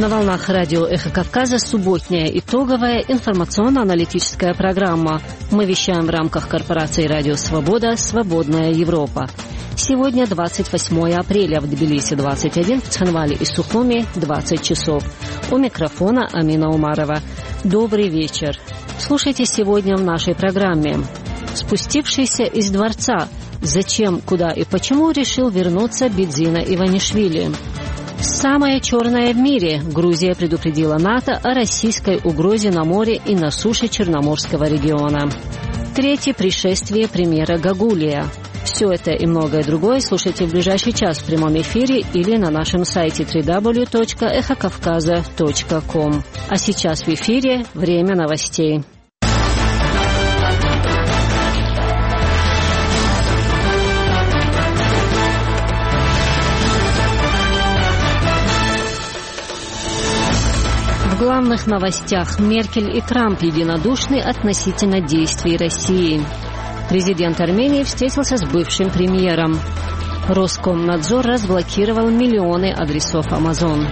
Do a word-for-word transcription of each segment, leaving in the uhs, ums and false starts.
На волнах радио «Эхо Кавказа» субботняя итоговая информационно-аналитическая программа. Мы вещаем в рамках корпорации «Радио Свобода. Свободная Европа». Сегодня двадцать восьмое апреля, в Тбилиси двадцать один, в Цхинвале и Сухуми двадцать часов. У микрофона Амина Умарова. Добрый вечер. Слушайте сегодня в нашей программе. Спустившийся из дворца. Зачем, куда и почему решил вернуться Бидзина Иванишвили? Самое черное в мире. Грузия предупредила НАТО о российской угрозе на море и на суше Черноморского региона. Третье пришествие премьера Гагулия. Все это и многое другое слушайте в ближайший час в прямом эфире или на нашем сайте дабл ю дабл ю дабл ю точка эхо кавказа точка ком. А сейчас в эфире время новостей. В главных новостях: Меркель и Трамп единодушны относительно действий России. Президент Армении встретился с бывшим премьером. Роскомнадзор разблокировал миллионы адресов Amazon.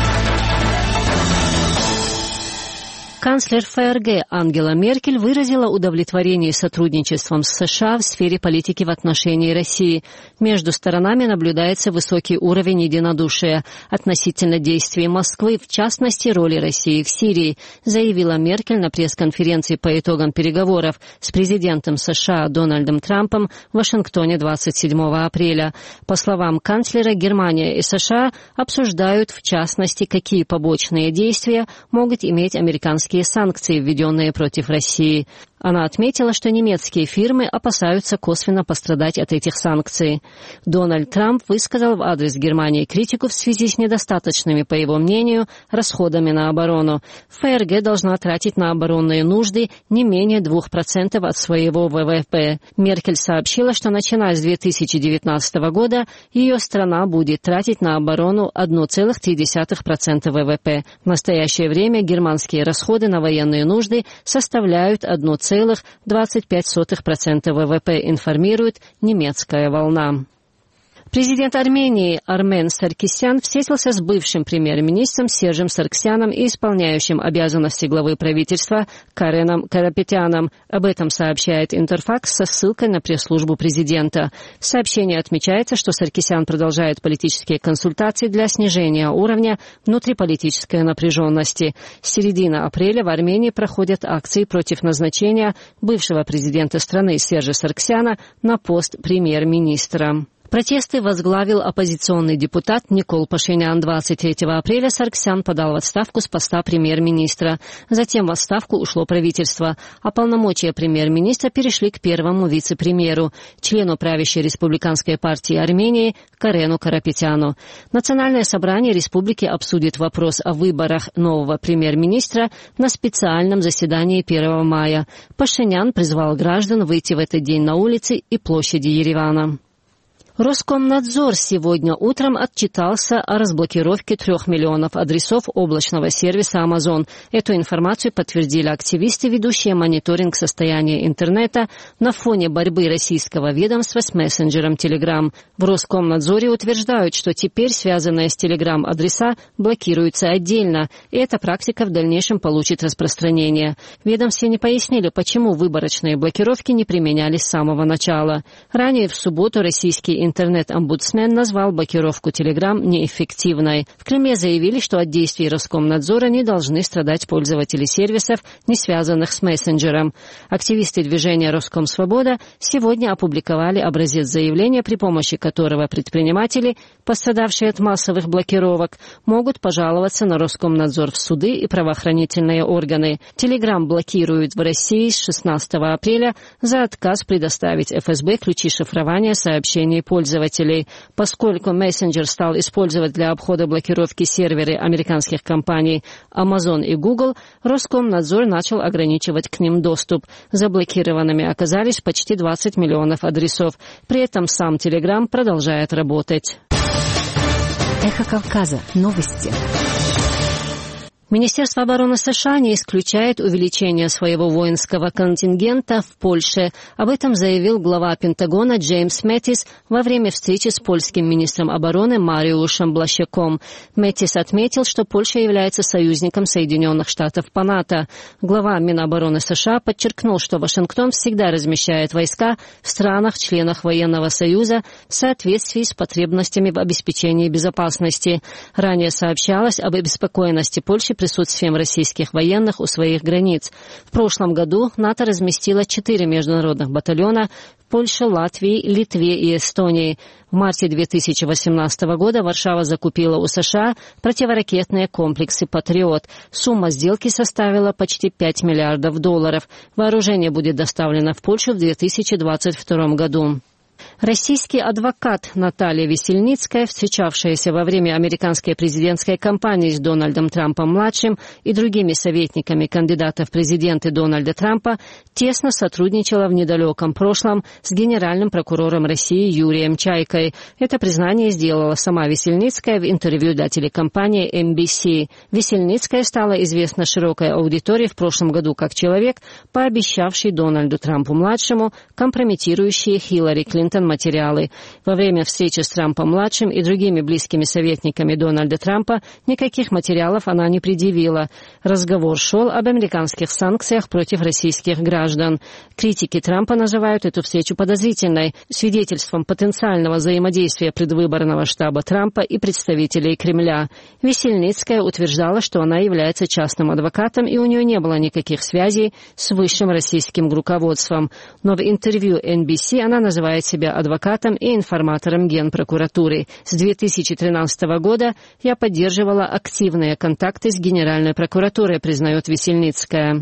Канцлер ФРГ Ангела Меркель выразила удовлетворение сотрудничеством с США в сфере политики в отношении России. Между сторонами наблюдается высокий уровень единодушия относительно действий Москвы, в частности, роли России в Сирии, заявила Меркель на пресс-конференции по итогам переговоров с президентом США Дональдом Трампом в Вашингтоне двадцать седьмого апреля. По словам канцлера, Германия и США обсуждают, в частности, какие побочные действия могут иметь американские санкции, введенные против России. Она отметила, что немецкие фирмы опасаются косвенно пострадать от этих санкций. Дональд Трамп высказал в адрес Германии критику в связи с недостаточными, по его мнению, расходами на оборону. ФРГ должна тратить на оборонные нужды не менее двух процентов от своего ВВП. Меркель сообщила, что начиная с две тысячи девятнадцатого года ее страна будет тратить на оборону одна целая три десятых процента ВВП. В настоящее время германские расходы на военные нужды составляют одна целая двадцать пять сотых процента ВВП, информирует немецкая волна. Президент Армении Армен Саркисян встретился с бывшим премьер-министром Сержем Сарксяном и исполняющим обязанности главы правительства Кареном Карапетяном. Об этом сообщает Интерфакс со ссылкой на пресс-службу президента. В сообщении отмечается, что Саркисян продолжает политические консультации для снижения уровня внутриполитической напряженности. С середины апреля в Армении проходят акции против назначения бывшего президента страны Сержа Сарксяна на пост премьер-министра. Протесты возглавил оппозиционный депутат Никол Пашинян. двадцать третьего апреля Сарксян подал в отставку с поста премьер-министра. Затем в отставку ушло правительство, а полномочия премьер-министра перешли к первому вице-премьеру, члену правящей республиканской партии Армении Карену Карапетяну. Национальное собрание республики обсудит вопрос о выборах нового премьер-министра на специальном заседании первого мая. Пашинян призвал граждан выйти в этот день на улицы и площади Еревана. Роскомнадзор сегодня утром отчитался о разблокировке трех миллионов адресов облачного сервиса Amazon. Эту информацию подтвердили активисты, ведущие мониторинг состояния интернета на фоне борьбы российского ведомства с мессенджером Telegram. В Роскомнадзоре утверждают, что теперь связанные с Telegram адреса блокируются отдельно, и эта практика в дальнейшем получит распространение. В ведомстве не пояснили, почему выборочные блокировки не применялись с самого начала. Ранее в субботу российский интернет-омбудсмен назвал блокировку Telegram неэффективной. В Кремле заявили, что от действий Роскомнадзора не должны страдать пользователи сервисов, не связанных с мессенджером. Активисты движения «Роскомсвобода» сегодня опубликовали образец заявления, при помощи которого предприниматели, пострадавшие от массовых блокировок, могут пожаловаться на Роскомнадзор в суды и правоохранительные органы. Telegram блокируют в России с шестнадцатого апреля за отказ предоставить эф эс бэ ключи шифрования сообщений пользователей. пользователей. Поскольку мессенджер стал использовать для обхода блокировки серверы американских компаний Amazon и Google, Роскомнадзор начал ограничивать к ним доступ. Заблокированными оказались почти двадцать миллионов адресов. При этом сам Telegram продолжает работать. Эхо Кавказа. Новости. Министерство обороны США не исключает увеличение своего воинского контингента в Польше. Об этом заявил глава Пентагона Джеймс Мэттис во время встречи с польским министром обороны Мариушем Блащаком. Мэттис отметил, что Польша является союзником Соединенных Штатов по НАТО. Глава Минобороны США подчеркнул, что Вашингтон всегда размещает войска в странах-членах военного союза в соответствии с потребностями в обеспечении безопасности. Ранее сообщалось об обеспокоенности Польши присутствием российских военных у своих границ. В прошлом году НАТО разместило четыре международных батальона в Польше, Латвии, Литве и Эстонии. В марте две тысячи восемнадцатого года Варшава закупила у США противоракетные комплексы «Патриот». Сумма сделки составила почти пять миллиардов долларов. Вооружение будет доставлено в Польшу в две тысячи двадцать втором году. Российский адвокат Наталья Весельницкая, встречавшаяся во время американской президентской кампании с Дональдом Трампом-младшим и другими советниками кандидата в президенты Дональда Трампа, тесно сотрудничала в недалеком прошлом с генеральным прокурором России Юрием Чайкой. Это признание сделала сама Весельницкая в интервью для телекомпании эн би си. Весельницкая стала известна широкой аудитории в прошлом году как человек, пообещавший Дональду Трампу-младшему компрометирующие Хиллари Клинтон материалы. Во время встречи с Трампом-младшим и другими близкими советниками Дональда Трампа никаких материалов она не предъявила. Разговор шел об американских санкциях против российских граждан. Критики Трампа называют эту встречу подозрительной, свидетельством потенциального взаимодействия предвыборного штаба Трампа и представителей Кремля. Весельницкая утверждала, что она является частным адвокатом и у нее не было никаких связей с высшим российским руководством. Но в интервью эн би си она называет себя адвокатом и информатором Генпрокуратуры. С две тысячи тринадцатого года я поддерживала активные контакты с Генеральной прокуратурой, признает Весельницкая.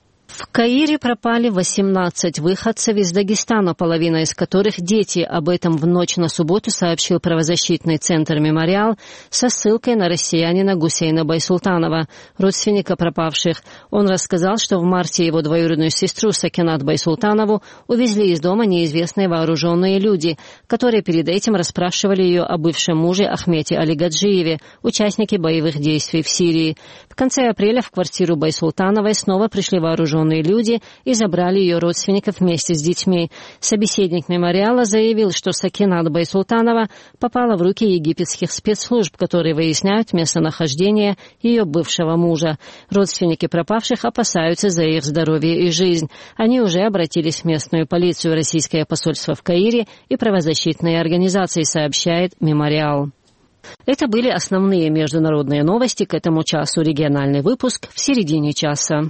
В Каире пропали восемнадцать выходцев из Дагестана, половина из которых дети. Об этом в ночь на субботу сообщил правозащитный центр «Мемориал» со ссылкой на россиянина Гусейна Байсултанова, родственника пропавших. Он рассказал, что в марте его двоюродную сестру Сакинат Байсултанову увезли из дома неизвестные вооруженные люди, которые перед этим расспрашивали ее о бывшем муже Ахмете Алигаджиеве, участнике боевых действий в Сирии. В конце апреля в квартиру Байсултановой снова пришли вооруженные люди и забрали ее родственников вместе с детьми. Собеседник мемориала заявил, что Сакинат Байсултанова попала в руки египетских спецслужб, которые выясняют местонахождение ее бывшего мужа. Родственники пропавших опасаются за их здоровье и жизнь. Они уже обратились в местную полицию, российское посольство в Каире и правозащитные организации, сообщает мемориал. Это были основные международные новости к этому часу. Региональный выпуск в середине часа.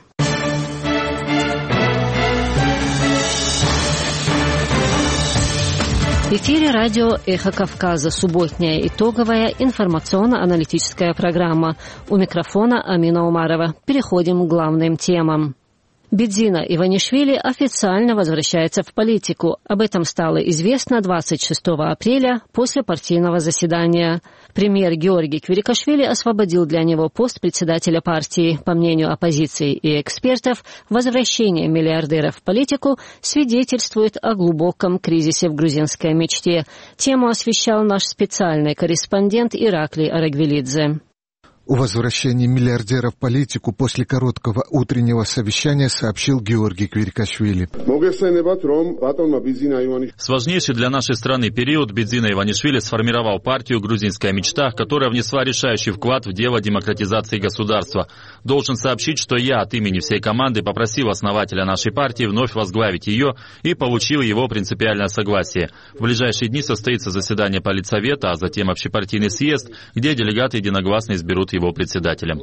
В эфире радио «Эхо Кавказа», субботняя итоговая информационно-аналитическая программа. У микрофона Амина Умарова. Переходим к главным темам. Бидзина Иванишвили официально возвращается в политику. Об этом стало известно двадцать шестого апреля после партийного заседания. Премьер Георгий Квирикашвили освободил для него пост председателя партии. По мнению оппозиции и экспертов, возвращение миллиардера в политику свидетельствует о глубоком кризисе в грузинской мечте. Тему освещал наш специальный корреспондент Ираклий Арагвелидзе. О возвращении миллиардера в политику после короткого утреннего совещания сообщил Георгий Квирикашвили. Сложнейший для нашей страны период Бидзина Иванишвили сформировал партию «Грузинская мечта», которая внесла решающий вклад в дело демократизации государства. Должен сообщить, что я от имени всей команды попросил основателя нашей партии вновь возглавить ее и получил его принципиальное согласие. В ближайшие дни состоится заседание политсовета, а затем общепартийный съезд, где делегаты единогласно изберут его председателем.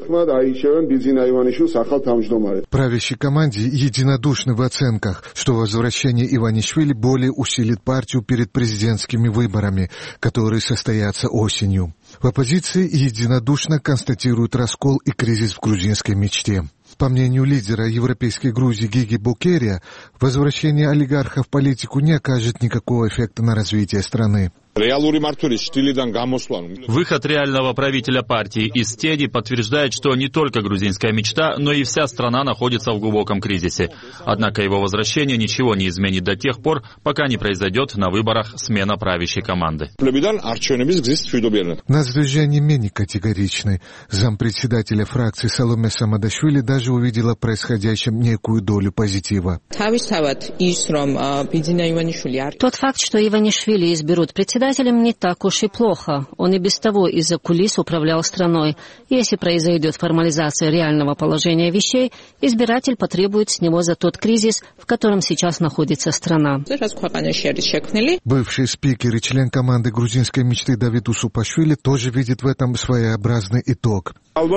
Правящей команде единодушны в оценках, что возвращение Иванишвили более усилит партию перед президентскими выборами, которые состоятся осенью. В оппозиции единодушно констатируют раскол и кризис в грузинской мечте. По мнению лидера европейской Грузии Гиги Букерия, возвращение олигарха в политику не окажет никакого эффекта на развитие страны. Выход реального правителя партии из тени подтверждает, что не только грузинская мечта, но и вся страна находится в глубоком кризисе. Однако его возвращение ничего не изменит до тех пор, пока не произойдет на выборах смена правящей команды. Нас движение менее категоричны. Зампредседателя фракции Саломе Самадашвили даже увидела в происходящем некую долю позитива. Тот факт, что Иванишвили изберут председателем, не так уж и плохо. Он и без того из-за кулис управлял страной. Если произойдет формализация реального положения вещей, избиратель потребует с него за тот кризис, в котором сейчас находится страна. Бывший спикер и член команды грузинской мечты Давид Усупашвили тоже видит в этом своеобразный итог.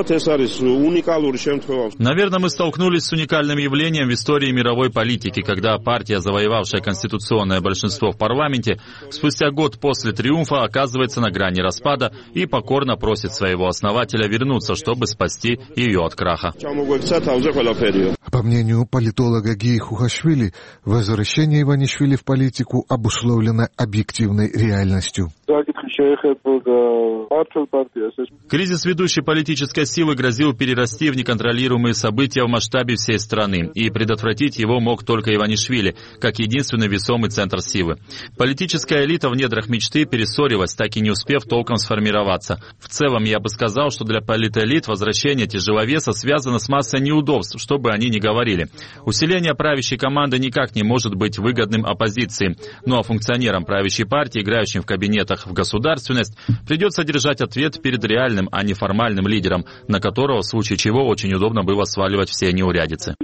Наверное, мы столкнулись с уникальным явлением в истории мировой политики, когда партия, завоевавшая конституционное большинство в парламенте, спустя год после триумфа оказывается на грани распада и покорно просит своего основателя вернуться, чтобы спасти ее от краха. По мнению политолога Гии Хухашвили, возвращение Иванишвили в политику обусловлено объективной реальностью. Кризис ведущей политической силы грозил перерасти в неконтролируемые события в масштабе всей страны, и предотвратить его мог только Иванишвили, как единственный весомый центр силы. Политическая элита в недрах мечты перессорилась, так и не успев толком сформироваться. В целом, я бы сказал, что для политэлит возвращение тяжеловеса связано с массой неудобств, что бы они ни говорили. Усиление правящей команды никак не может быть выгодным оппозиции, ну а функционерам правящей партии, играющим в кабинетах в государственность, придется держать ответ перед реальным, а не формальным лидером, на которого в случае чего очень удобно было сваливать все неурядицы.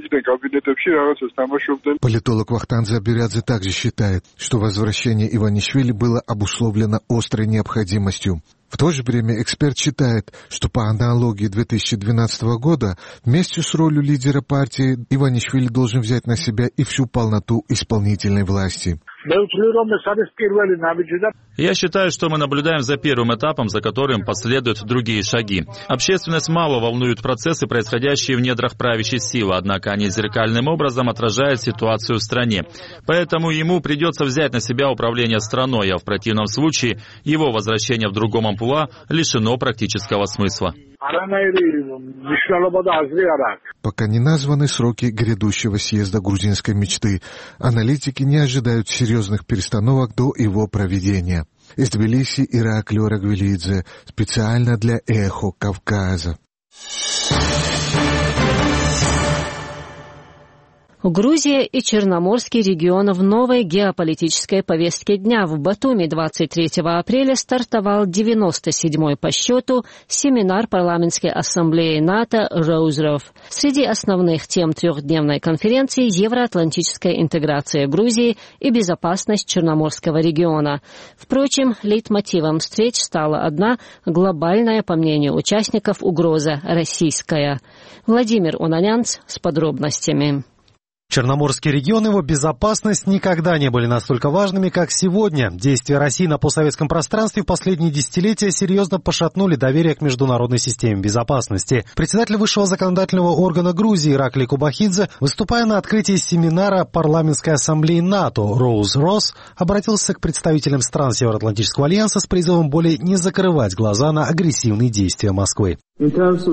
Политолог Вахтанг Забирадзе также считает, что возвращение Иванишвили было обусловлено острой необходимостью. В то же время эксперт считает, что по аналогии две тысячи двенадцатого года вместе с ролью лидера партии Иванишвили должен взять на себя и всю полноту исполнительной власти. Я считаю, что мы наблюдаем за первым этапом, за которым последуют другие шаги. Общественность мало волнует процессы, происходящие в недрах правящей силы, однако они зеркальным образом отражают ситуацию в стране. Поэтому ему придется взять на себя управление страной, а в противном случае его возвращение в другом амплуа лишено практического смысла. Пока не названы сроки грядущего съезда грузинской мечты, аналитики не ожидают серьезных перестановок до его проведения. Из Тбилиси Ираклио Рагвелидзе, специально для «Эхо Кавказа». Грузия и Черноморский регион в новой геополитической повестке дня. В Батуми двадцать третьего апреля стартовал девяносто седьмой по счету семинар парламентской ассамблеи НАТО «Роузров». Среди основных тем трехдневной конференции евроатлантическая интеграция Грузии и безопасность Черноморского региона. Впрочем, лейтмотивом встреч стала одна глобальная, по мнению участников, угроза российская. Владимир Унанянц с подробностями. Черноморский регион и его безопасность никогда не были настолько важными, как сегодня. Действия России на постсоветском пространстве в последние десятилетия серьезно пошатнули доверие к международной системе безопасности. Председатель высшего законодательного органа Грузии Ираклий Кубахидзе, выступая на открытии семинара парламентской ассамблеи НАТО «Роуз-Рос», обратился к представителям стран Североатлантического альянса с призывом более не закрывать глаза на агрессивные действия Москвы. В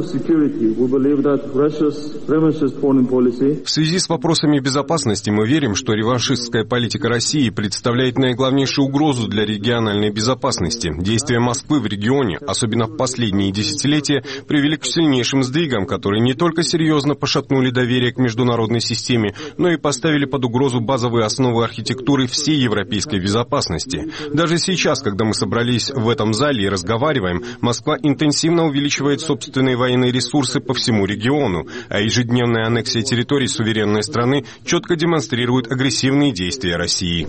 связи с вопросами безопасности мы верим, что реваншистская политика России представляет наиглавнейшую угрозу для региональной безопасности. Действия Москвы в регионе, особенно в последние десятилетия, привели к сильнейшим сдвигам, которые не только серьезно пошатнули доверие к международной системе, но и поставили под угрозу базовые основы архитектуры всей европейской безопасности. Даже сейчас, когда мы собрались в этом зале и разговариваем, Москва интенсивно увеличивает собственность собственные военные ресурсы по всему региону, а ежедневная аннексия территорий суверенной страны четко демонстрирует агрессивные действия России.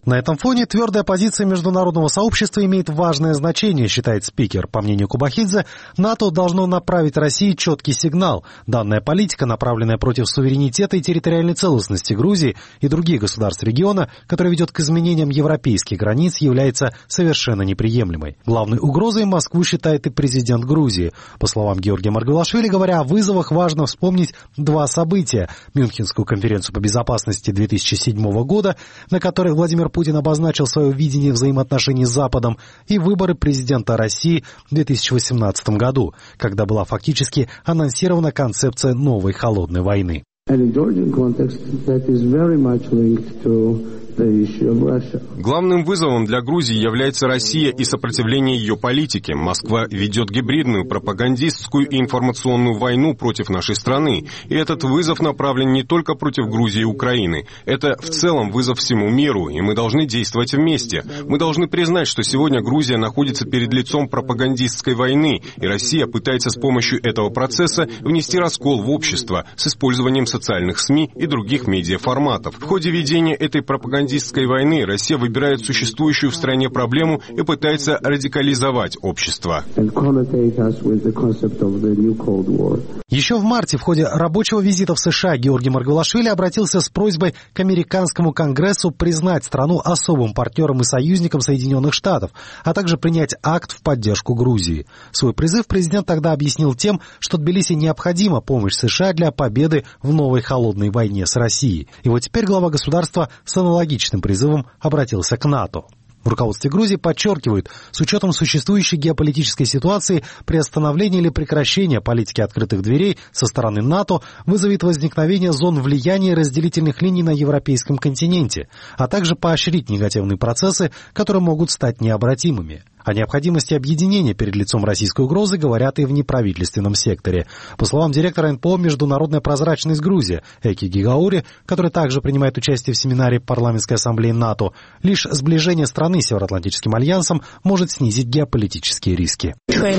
На этом фоне твердая позиция международного сообщества имеет важное значение, считает спикер. По мнению Кубахидзе, НАТО должно направить России четкий сигнал. Данная политика, направленная против суверенитета и территориальной целостности Грузии и других государств региона, которая ведет к изменениям европейских границ, является совершенно неприемлемой. Главной угрозой Москву считает и президент Грузии. По словам Георгия Маргвелашвили, говоря о вызовах, важно вспомнить два события. Мюнхенскую конференцию по безопасности две тысячи седьмого года, на которой Владимир Путин обозначил свое видение взаимоотношений с Западом, и выборы президента России в две тысячи восемнадцатом году, когда была фактически анонсирована концепция новой холодной войны. Главным вызовом для Грузии является Россия и сопротивление ее политике. Москва ведет гибридную, пропагандистскую и информационную войну против нашей страны. И этот вызов направлен не только против Грузии и Украины. Это в целом вызов всему миру, и мы должны действовать вместе. Мы должны признать, что сегодня Грузия находится перед лицом пропагандистской войны, и Россия пытается с помощью этого процесса внести раскол в общество с использованием социальных СМИ и других медиаформатов. В ходе ведения этой пропагандистской войны Россия выбирает существующую в стране проблему и пытается радикализовать общество. Еще в марте в ходе рабочего визита в США Георгий Маргвелашвили обратился с просьбой к американскому Конгрессу признать страну особым партнером и союзником Соединенных Штатов, а также принять акт в поддержку Грузии. Свой призыв президент тогда объяснил тем, что Тбилиси необходима помощь США для победы в новой холодной войне с Россией. И вот теперь глава государства с аналогичным призывом обратился к НАТО. В руководстве Грузии подчеркивают, с учетом существующей геополитической ситуации, приостановление или прекращение политики открытых дверей со стороны НАТО вызовет возникновение зон влияния и разделительных линий на европейском континенте, а также поощрить негативные процессы, которые могут стать необратимыми. О необходимости объединения перед лицом российской угрозы говорят и в неправительственном секторе. По словам директора эн пэ о «Международная прозрачность Грузии» Эки Гигаури, который также принимает участие в семинаре Парламентской ассамблеи НАТО, лишь сближение страны с Североатлантическим альянсом может снизить геополитические риски.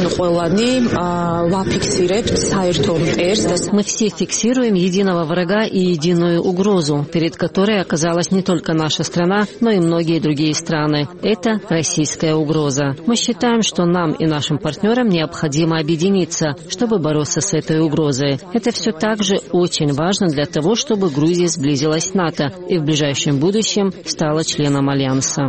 Мы все фиксируем единого врага и единую угрозу, перед которой оказалась не только наша страна, но и многие другие страны. Это российская угроза. Мы считаем, что нам и нашим партнерам необходимо объединиться, чтобы бороться с этой угрозой. Это все также очень важно для того, чтобы Грузия сблизилась с НАТО и в ближайшем будущем стала членом Альянса.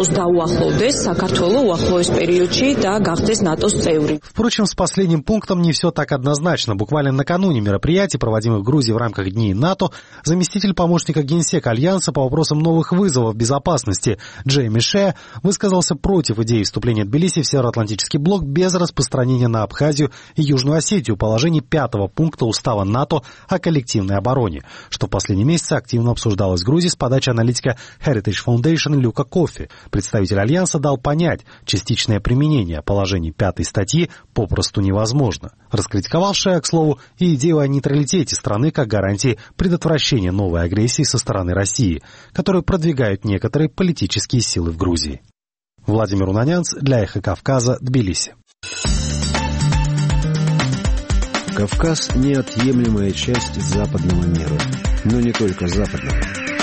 Впрочем, с последним пунктом не все так однозначно. Буквально накануне мероприятий, проводимых в Грузии в рамках Дней НАТО, заместитель помощника генсека Альянса по вопросам новых вызовов безопасности Джейми Шея высказался против идеи вступления Тбилиси в Североатлантический блок без распространения на Абхазию и Южную Осетию положений пятого пункта Устава НАТО о коллективной обороне, что в последние месяцы активно обсуждалось в Грузии с подачи аналитика Heritage Foundation Люка Кофи. Представитель Альянса дал понять, частичное применение положений пятой статьи попросту невозможно. Раскритиковал Шея, к слову, и идею о нейтралитете страны как гарантии предотвращения новой агрессии со стороны России, которую продвигают некоторые политические силы в Грузии. Владимир Унанянц для Эхо Кавказа, Тбилиси. Кавказ – неотъемлемая часть западного мира, но не только западного.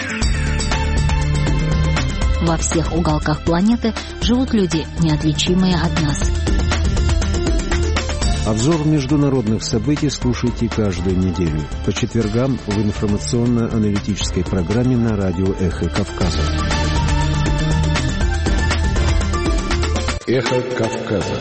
Во всех уголках планеты живут люди, неотличимые от нас. Обзор международных событий слушайте каждую неделю по четвергам в информационно-аналитической программе на радио «Эхо Кавказа». Эхо Кавказа.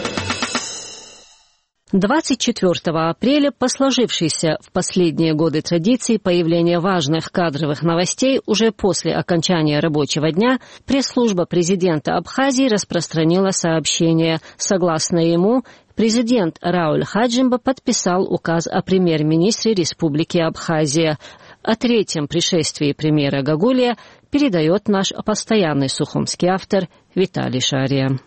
двадцать четвёртого апреля по сложившейся в последние годы традиции появления важных кадровых новостей уже после окончания рабочего дня пресс-служба президента Абхазии распространила сообщение. Согласно ему, президент Рауль Хаджимба подписал указ о премьер-министре Республики Абхазия. О третьем пришествии премьера Гагулия передает наш постоянный сухумский автор Виталий Шария.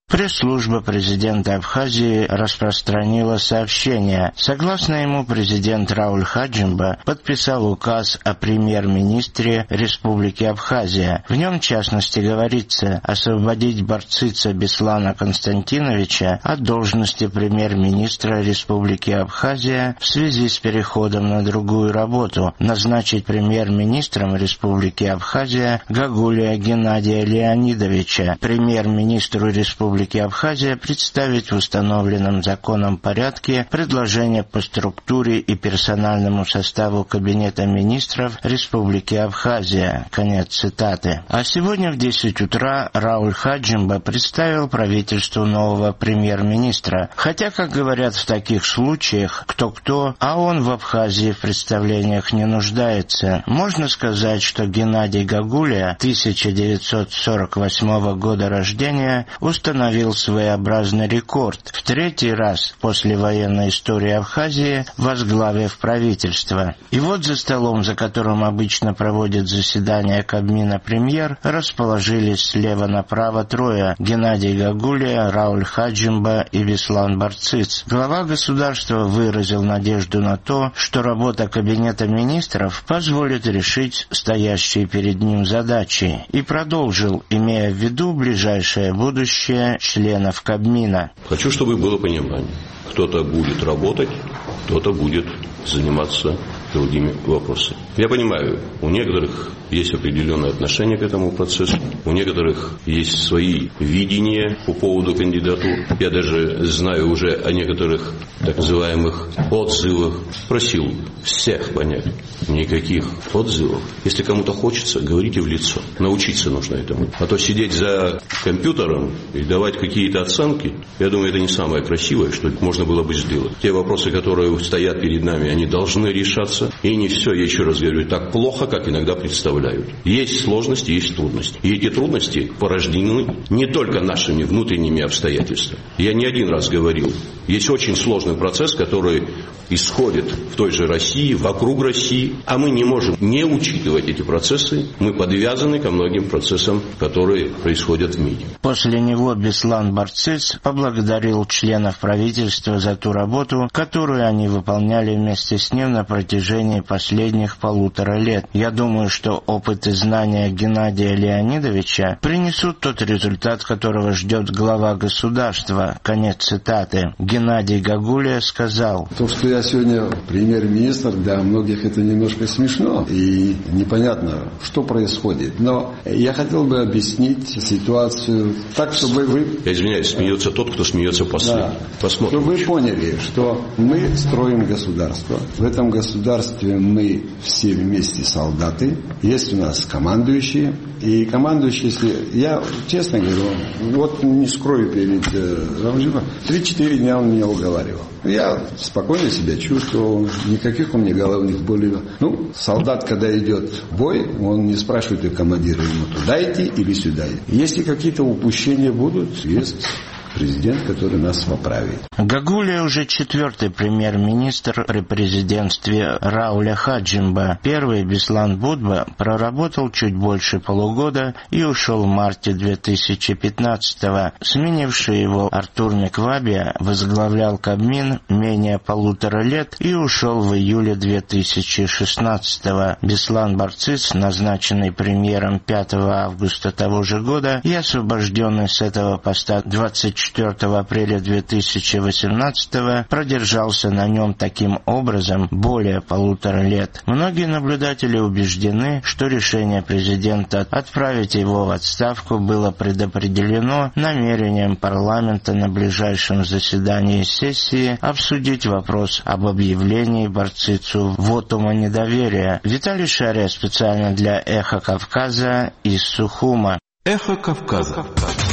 Пресс-служба президента Абхазии распространила сообщение. Согласно ему, президент Рауль Хаджимба подписал указ о премьер-министре Республики Абхазия. В нем, в частности, говорится освободить Барцица Беслана Константиновича от должности премьер-министра Республики Абхазия в связи с переходом на другую работу, назначить премьер-министром Республики Абхазия Гагулия Геннадия Леонидовича, премьер-министру Республики Абхазия представить в установленном законом порядке предложение по структуре и персональному составу Кабинета министров Республики Абхазия. Конец цитаты. А сегодня в десять утра Рауль Хаджимба представил правительству нового премьер-министра. Хотя, как говорят в таких случаях, кто-кто, а он в Абхазии в представлениях не нуждается. Можно сказать, что Геннадий Гагулия, тысяча девятьсот сорок восьмого года рождения, установил своеобразный рекорд. В третий раз после военной истории Абхазии возглавив правительство. И вот за столом, за которым обычно проводят заседания Кабмина премьер, расположились слева направо трое: Геннадий Гагулия, Рауль Хаджимба и Беслан Барциц. Глава государства выразил надежду на то, что работа Кабинета министров позволит решить стоящие перед ним задачи, и продолжил, имея в виду ближайшее будущее членов Кабмина. Хочу, чтобы было понимание. Кто-то будет работать, кто-то будет заниматься другими вопросами. Я понимаю, у некоторых есть определенное отношение к этому процессу, у некоторых есть свои видения по поводу кандидатур. Я даже знаю уже о некоторых так называемых отзывах. Просил всех понять, никаких отзывов. Если кому-то хочется, говорите в лицо. Научиться нужно этому. А то сидеть за компьютером и давать какие-то оценки, я думаю, это не самое красивое, что можно было бы сделать. Те вопросы, которые стоят перед нами, они должны решаться. И не все, я еще раз говорю, так плохо, как иногда представляют. Есть сложности, есть трудности. И эти трудности порождены не только нашими внутренними обстоятельствами. Я не один раз говорил, есть очень сложный процесс, который исходит в той же России, вокруг России, а мы не можем не учитывать эти процессы. Мы подвязаны ко многим процессам, которые происходят в мире. После него Беслан Барциц поблагодарил членов правительства за ту работу, которую они выполняли вместе с ним на протяжении последних полутора лет. Я думаю, что опыт и знания Геннадия Леонидовича принесут тот результат, которого ждет глава государства. Конец цитаты. Геннадий Гагулия сказал: То, что я сегодня премьер-министр, для многих это немножко смешно и непонятно, что происходит. Но я хотел бы объяснить ситуацию так, чтобы вы... Я извиняюсь, смеется тот, кто смеется последний. Да. Посмотрим. Чтобы вы поняли, что мы строим государство. В этом государстве мы все вместе солдаты. Есть у нас командующие. И командующие, если... Я честно говорю, вот не скрою перед Рамжином, три-четыре дня он меня уговаривал. Я спокойно себя чувствовал, никаких у меня головных болей. Ну, солдат, когда идет в бой, он не спрашивает у командира, ему туда идти или сюда идти. Если какие-то упущения будут, есть президент, который нас поправит. Гагулия уже четвертый премьер-министр при президентстве Рауля Хаджимба. Первый, Беслан Будба, проработал чуть больше полугода и ушел в марте две тысячи пятнадцатого. Сменивший его Артур Меквабия возглавлял Кабмин менее полутора лет и ушел в июле две тысячи шестнадцатого. Беслан Барциц, назначенный премьером пятого августа того же года и освобожденный с этого поста двадцать четвертого апреля две тысячи восемнадцатого, продержался на нем таким образом более полутора лет. Многие наблюдатели убеждены, что решение президента отправить его в отставку было предопределено намерением парламента на ближайшем заседании сессии обсудить вопрос об объявлении Барцицу вотума недоверия. Виталий Шария специально для «Эхо Кавказа» из Сухума. «Эхо Кавказа».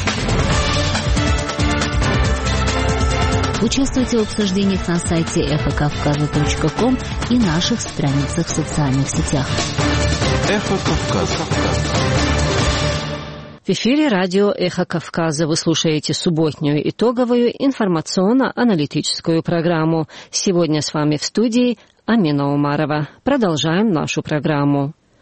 Участвуйте в обсуждениях на сайте эхо кавказа точка ком и наших страницах в социальных сетях. Эхо Кавказа. В эфире радио «Эхо Кавказа». Вы слушаете субботнюю итоговую информационно-аналитическую программу. Сегодня с вами в студии Амина Умарова. Продолжаем нашу программу.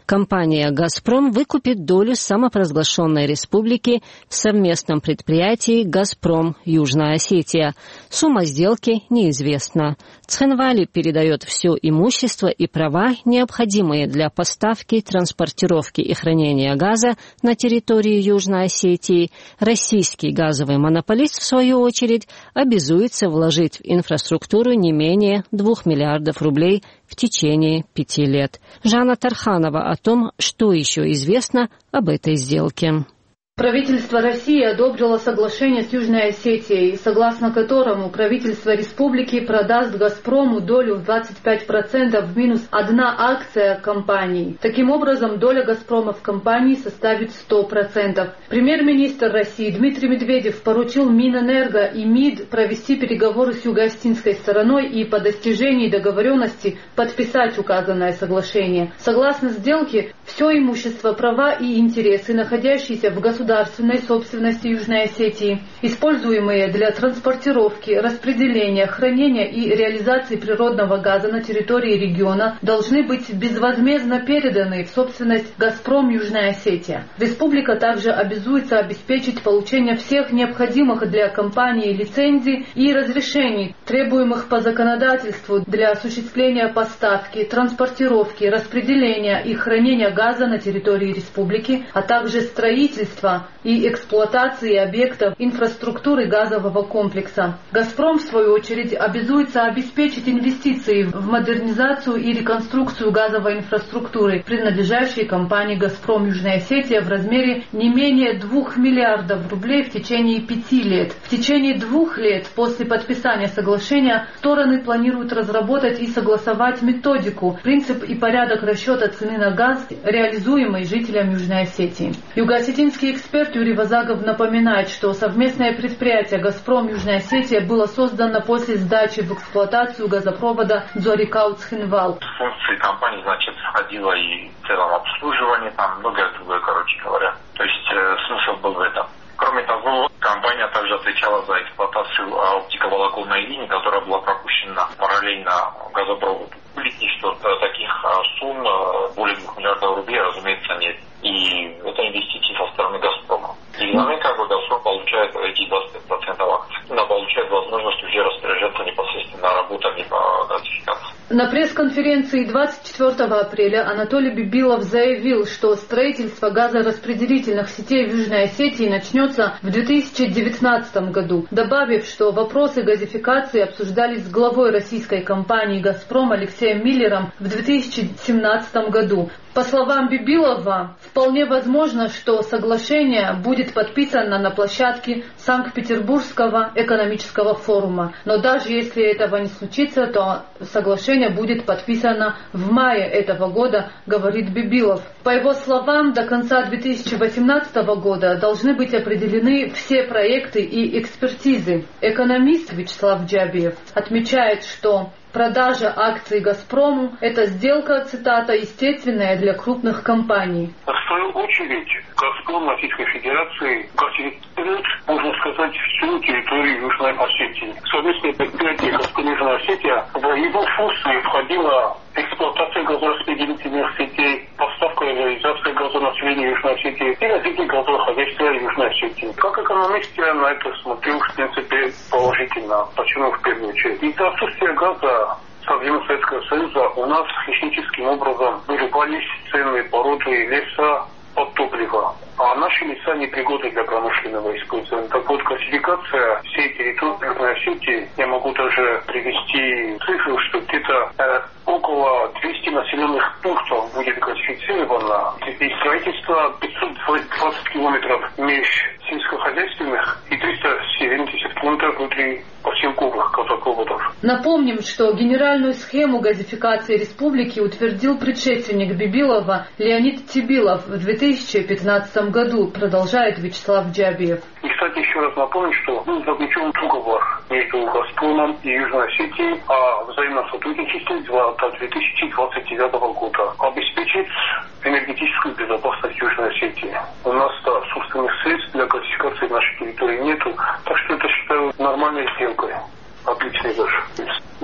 Компания «Газпром» выкупит долю самопровозглашенной республики в совместном предприятии «Газпром Южная Осетия». Сумма сделки неизвестна. Цхинвали передает все имущество и права, необходимые для поставки, транспортировки и хранения газа на территории Южной Осетии. Российский газовый монополист, в свою очередь, обязуется вложить в инфраструктуру не менее двух миллиардов рублей в течение пяти лет. Жанна Тарханова о том, что еще известно об этой сделке. Правительство России одобрило соглашение с Южной Осетией, согласно которому правительство республики продаст «Газпрому» долю в двадцать пять процентов в минус одна акция компании. Таким образом, доля «Газпрома» в компании составит сто процентов. Премьер-министр России Дмитрий Медведев поручил Минэнерго и МИД провести переговоры с юго-осетинской стороной и по достижении договоренности подписать указанное соглашение. Согласно сделке, все имущество, права и интересы, находящиеся в государственном государственной собственности Южной Осетии, используемые для транспортировки, распределения, хранения и реализации природного газа на территории региона, должны быть безвозмездно переданы в собственность «Газпром Южная Осетия». Республика также обязуется обеспечить получение всех необходимых для компании лицензий и разрешений, требуемых по законодательству для осуществления поставки, транспортировки, распределения и хранения газа на территории республики, а также строительства и эксплуатации объектов инфраструктуры газового комплекса. «Газпром», в свою очередь, обязуется обеспечить инвестиции в модернизацию и реконструкцию газовой инфраструктуры, принадлежащей компании «Газпром Южная Осетия» в размере не менее двух миллиардов рублей в течение пяти лет. В течение двух лет после подписания соглашения стороны планируют разработать и согласовать методику, принцип и порядок расчета цены на газ, реализуемый жителям Южной Осетии. Юго-осетинский эксперт Юрий Вазагов напоминает, что совместное предприятие «Газпром Южная Осетия» было создано после сдачи в эксплуатацию газопровода Дзорикау-Цхинвал. Функции компании, значит, входило и в целом обслуживание, там многое другое, короче говоря. То есть э, смысл был в этом. Кроме того, компания также отвечала за эксплуатацию оптиковолоконной линии, которая была пропущена параллельно газопроводу. Выяснить, что таких сумм более двух миллиардов рублей, разумеется, нет. И это инвестиции со стороны «Газпрома». И взамен как бы «Газпром» получает эти двадцать пять процентов акций. Она получает возможность уже распоряжаться непосредственно работами по газификации. На пресс-конференции двадцать четвёртого апреля Анатолий Бибилов заявил, что строительство газораспределительных сетей в Южной Осетии начнется в две тысячи девятнадцатом году, добавив, что вопросы газификации обсуждались с главой российской компании «Газпром» Алексеем Миллером в две тысячи семнадцатом году. По словам Бибилова, вполне возможно, что соглашение будет подписано на площадке Санкт-Петербургского экономического форума. Но даже если этого не случится, то соглашение будет подписано в мае этого года, говорит Бибилов. По его словам, до конца две тысячи восемнадцатого года должны быть определены все проекты и экспертизы. Экономист Вячеслав Джабиев отмечает, что продажа акций «Газпрому» – это сделка, цитата, естественная для крупных компаний. В свою очередь, «Газпром» Российской Федерации газифицирует, можно сказать, всю территорию Южной Осетии. Совместное предприятие «Газпром Южная Осетия» в его функции входила эксплуатация газораспределительных сетей, поставка и реализация газонаселения Южной Осетии и развитие газового хозяйства Южной Осетии. Как экономист я на это смотрю, в принципе, положительно. Почему в первую очередь? Из-за отсутствия газа со времен Советского Союза у нас хищническим образом вырубались ценные породы леса под топливо. А наши леса непригодны для промышленного использования. Так вот, классификация всей территории Южной Осетии, я могу даже привести цифру, что где-то э, около двухсот населенных пунктов будет классифицировано. И строительство пятьсот двадцать километров меж сельскохозяйственных и триста семьдесят километров внутри поселковых газопроводов. Напомним, что генеральную схему газификации республики утвердил предшественник Бибилова Леонид Тибилов в две тысячи пятнадцатом году, продолжает Вячеслав Джабиев. И, кстати, еще раз напомню, что был заключен договор между «Газпромом» и Южной Осетией о взаимном сотрудничестве до две тысячи двадцать девятого года. Обеспечить энергетическую безопасность Южной Осетии. У нас да, собственных средств для газификации нашей территории нету, так что это считаю нормальной сделкой. Отличный даже. Магистраль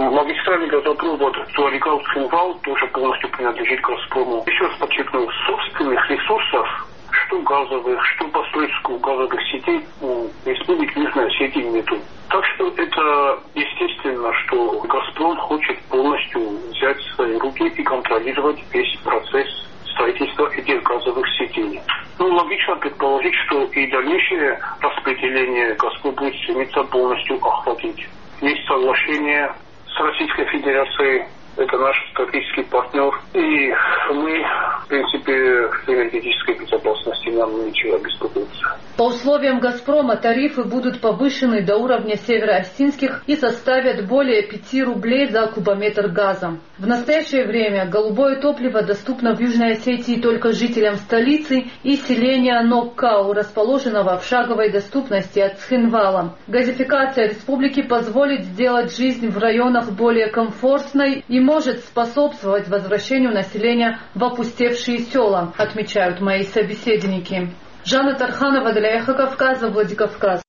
Центральный газопровод Туарегал-Цинвал тоже полностью принадлежит «Газпрому». Еще раз подчеркну, собственных ресурсов, что газовых, что постройку газовых сетей у Республики Южной Осетии нету. Так что это естественно, что «Газпром» хочет полностью взять в свои руки и контролировать весь процесс строительства этих газовых сетей. Ну, логично предположить, что и дальнейшее распределение «Газпром» будет стремиться полностью охватить. Есть соглашение с Российской Федерацией, это наш стратегический партнер, и мы, в принципе, в энергетической безопасности нам нечего беспокоиться. По условиям «Газпрома» тарифы будут повышены до уровня североостинских и составят более пяти рублей за кубометр газа. В настоящее время голубое топливо доступно в Южной Осетии только жителям столицы и селения Ноккау, расположенного в шаговой доступности от Цхинвала. Газификация республики позволит сделать жизнь в районах более комфортной и может способствовать возвращению населения в опустевшие села, отмечают мои собеседники. Жанна Тарханова для Эхо Кавказа, Владикавказ.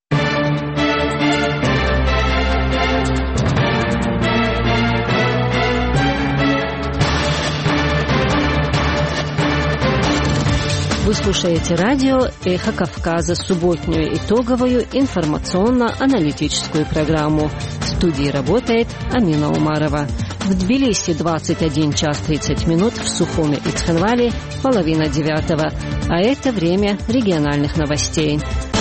Вы слушаете радио «Эхо Кавказа», субботнюю итоговую информационно-аналитическую программу. В студии работает Амина Умарова. В Тбилиси двадцать один час тридцать минут, в Сухуме и Цхинвале половина девятого. А это время региональных новостей.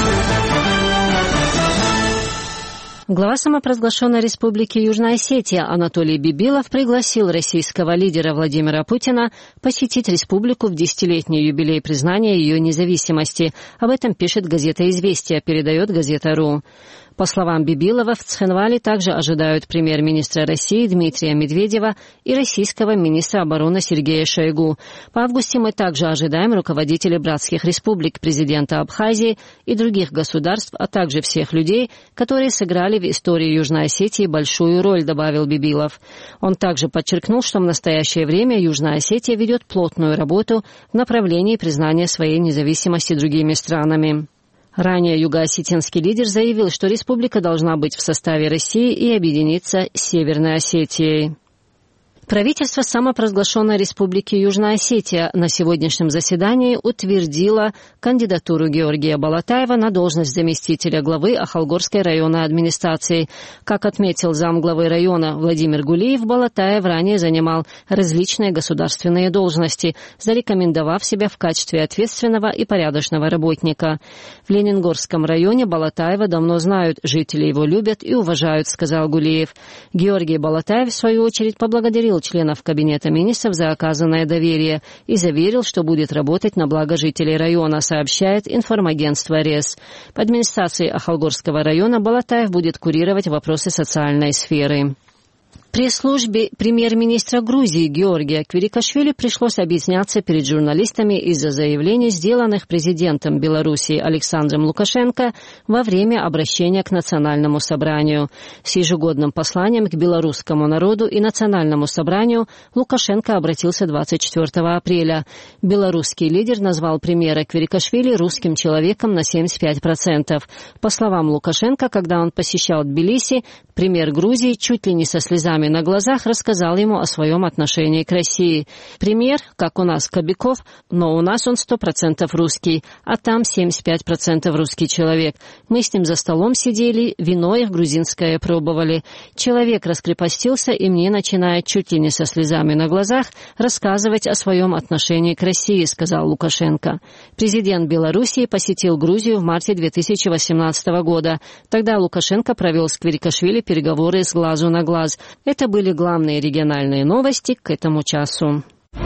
Глава самопровозглашенной республики Южная Осетия Анатолий Бибилов пригласил российского лидера Владимира Путина посетить республику в десятилетний юбилей признания ее независимости. Об этом пишет газета «Известия», передает газета.ру. По словам Бибилова, в Цхинвале также ожидают премьер-министра России Дмитрия Медведева и российского министра обороны Сергея Шойгу. По августе мы также ожидаем руководителей братских республик, президента Абхазии и других государств, а также всех людей, которые сыграли в истории Южной Осетии большую роль, добавил Бибилов. Он также подчеркнул, что в настоящее время Южная Осетия ведет плотную работу в направлении признания своей независимости другими странами. Ранее юго-осетинский лидер заявил, что республика должна быть в составе России и объединиться с Северной Осетией. Правительство самопровозглашенной республики Южная Осетия на сегодняшнем заседании утвердило кандидатуру Георгия Балатаева на должность заместителя главы Ахалгорской районной администрации. Как отметил замглавы района Владимир Гулиев, Балатаев ранее занимал различные государственные должности, зарекомендовав себя в качестве ответственного и порядочного работника. В Лениногорском районе Балатаева давно знают, жители его любят и уважают, сказал Гулиев. Георгий Балатаев, в свою очередь, поблагодарил членов Кабинета министров за оказанное доверие и заверил, что будет работать на благо жителей района, сообщает информагентство РЕС. По администрации Ахалгорского района Балатаев будет курировать вопросы социальной сферы. Пресс-службе премьер-министра Грузии Георгия Квирикашвили пришлось объясняться перед журналистами из-за заявлений, сделанных президентом Белоруссии Александром Лукашенко во время обращения к Национальному собранию. С ежегодным посланием к белорусскому народу и Национальному собранию Лукашенко обратился двадцать четвёртого апреля. Белорусский лидер назвал премьера Квирикашвили русским человеком на семьдесят пять процентов. По словам Лукашенко, когда он посещал Тбилиси, премьер Грузии чуть ли не со слезами на глазах рассказал ему о своем отношении к России. Премьер, как у нас Кобяков, но у нас он сто процентов русский, а там семьдесят пять процентов русский человек. Мы с ним за столом сидели, вино их грузинское пробовали. Человек раскрепостился и мне начинает чуть ли не со слезами на глазах рассказывать о своем отношении к России, сказал Лукашенко. Президент Белоруссии посетил Грузию в марте две тысячи восемнадцатого года. Тогда Лукашенко провел с Квирикашвили переговоры с глазу на глаз. Это были главные региональные новости к этому часу.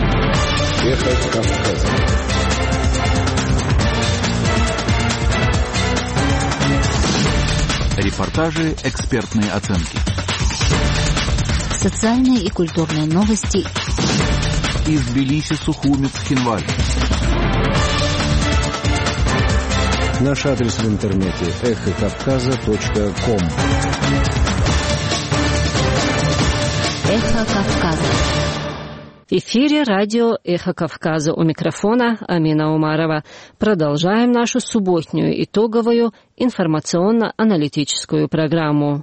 Эхо Кавказа. Репортажи, экспертные оценки. Социальные и культурные новости. Из Тбилиси, Сухуми, Цхинваль. Наш адрес в интернете эхо кавказа точка ком. Эхо Кавказа. В эфире радио «Эхо Кавказа», у микрофона Амина Умарова. Продолжаем нашу субботнюю итоговую информационно-аналитическую программу.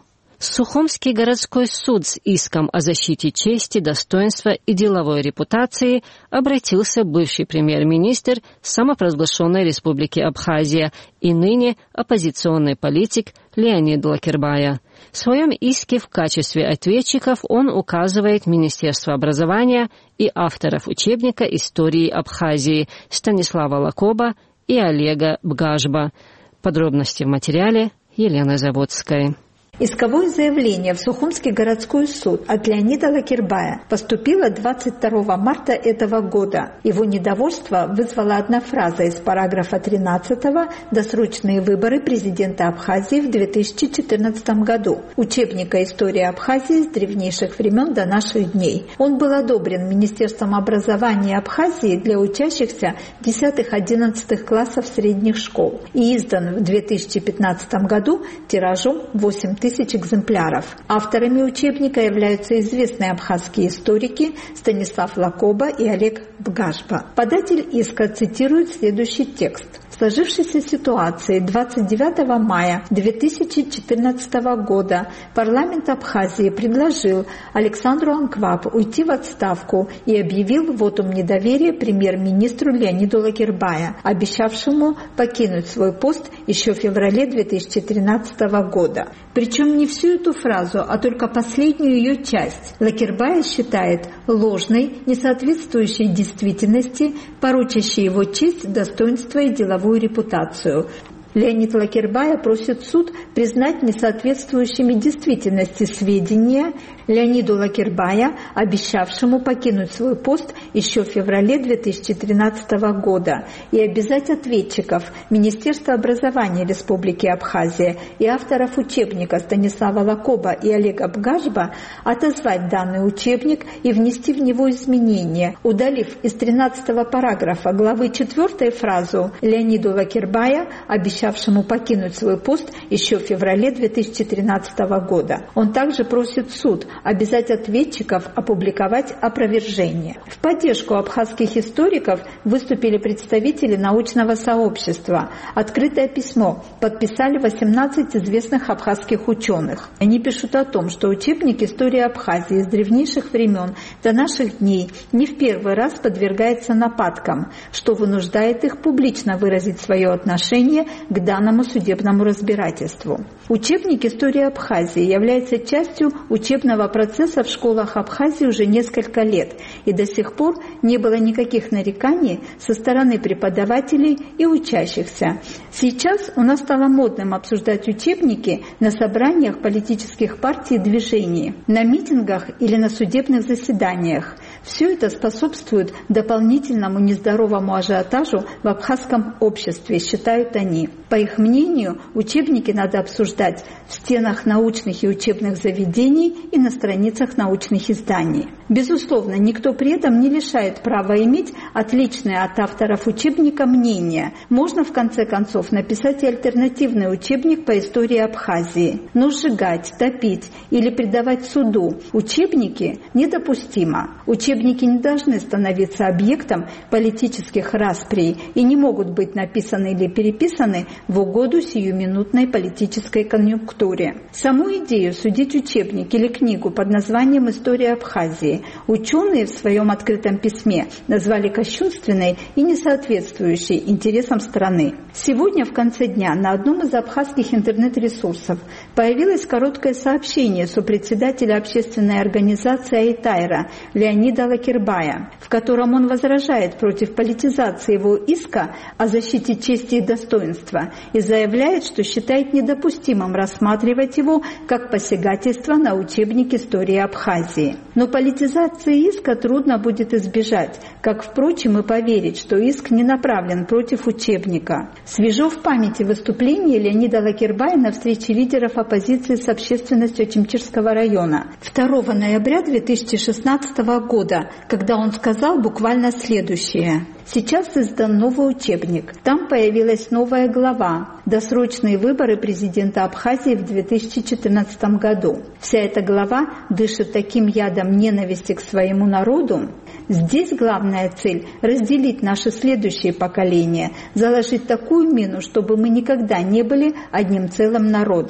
Сухумский городской суд с иском о защите чести, достоинства и деловой репутации обратился бывший премьер-министр самопровозглашенной Республики Абхазия и ныне оппозиционный политик Леонид Лакербая. В своем иске в качестве ответчиков он указывает Министерство образования и авторов учебника истории Абхазии Станислава Лакоба и Олега Бгажба. Подробности в материале Елены Заводской. Исковое заявление в Сухумский городской суд от Леонида Лакербая поступило двадцать второго марта этого года. Его недовольство вызвала одна фраза из параграфа тринадцатого «Досрочные выборы президента Абхазии в две тысячи четырнадцатом году» учебника «История Абхазии с древнейших времен до наших дней». Он был одобрен Министерством образования Абхазии для учащихся десятых-одиннадцатых классов средних школ и издан в две тысячи пятнадцатом году тиражом восемь тысяч экземпляров. Авторами учебника являются известные абхазские историки Станислав Лакоба и Олег Бгажба. Податель иска цитирует следующий текст. В сложившейся ситуации двадцать девятого мая две тысячи четырнадцатого года парламент Абхазии предложил Александру Анкваб уйти в отставку и объявил вотум недоверия премьер-министру Леониду Лакербая, обещавшему покинуть свой пост еще в феврале две тысячи тринадцатого года. Причем не всю эту фразу, а только последнюю ее часть Лакербая считает ложной, несоответствующей действительности, порочащей его честь, достоинство и деловую репутацию. Леонид Лакербая просит суд признать несоответствующими действительности сведения Леониду Лакербая, обещавшему покинуть свой пост еще в феврале две тысячи тринадцатого года, и обязать ответчиков Министерства образования Республики Абхазия и авторов учебника Станислава Лакоба и Олега Бгажба отозвать данный учебник и внести в него изменения, удалив из тринадцатого параграфа главы четвёртой фразу Леониду Лакербая, обещавшему покинуть свой пост еще в феврале две тысячи тринадцатого года. Он также просит суд обязать ответчиков опубликовать опровержение. В поддержку абхазских историков выступили представители научного сообщества. Открытое письмо подписали восемнадцать известных абхазских ученых. Они пишут о том, что учебник истории Абхазии с древнейших времен до наших дней не в первый раз подвергается нападкам, что вынуждает их публично выразить свое отношение к данному судебному разбирательству. Учебник истории Абхазии является частью учебного процесса в школах Абхазии уже несколько лет, и до сих пор не было никаких нареканий со стороны преподавателей и учащихся. Сейчас у нас стало модным обсуждать учебники на собраниях политических партий и движений, на митингах или на судебных заседаниях. Все это способствует дополнительному нездоровому ажиотажу в абхазском обществе, считают они. По их мнению, учебники надо обсуждать в стенах научных и учебных заведений и на страницах научных изданий. Безусловно, никто при этом не лишает права иметь отличное от авторов учебника мнение. Можно, в конце концов, написать и альтернативный учебник по истории Абхазии. Но сжигать, топить или предавать суду учебники недопустимо. Учебники не должны становиться объектом политических расприй и не могут быть написаны или переписаны в угоду сиюминутной политической конъюнктуре. Саму идею судить учебник или книгу под названием «История Абхазии» ученые в своем открытом письме назвали кощунственной и несоответствующей интересам страны. Сегодня в конце дня на одном из абхазских интернет-ресурсов появилось короткое сообщение сопредседателя общественной организации «Айтайра» Леонида Лакербая, в котором он возражает против политизации его иска о защите чести и достоинства и заявляет, что считает недопустимым рассматривать его как посягательство на учебник истории Абхазии. Но политизации иска трудно будет избежать, как, впрочем, и поверить, что иск не направлен против учебника. Свежо в памяти выступление Леонида Лакербая на встрече лидеров оппозиции с общественностью Очимчирского района второго ноября две тысячи шестнадцатого года, когда он сказал буквально следующее. Сейчас издан новый учебник. Там появилась новая глава «Досрочные выборы президента Абхазии в две тысячи четырнадцатом году». Вся эта глава дышит таким ядом ненависти к своему народу. Здесь главная цель – разделить наши следующие поколения, заложить такую мину, чтобы мы никогда не были одним целым народом.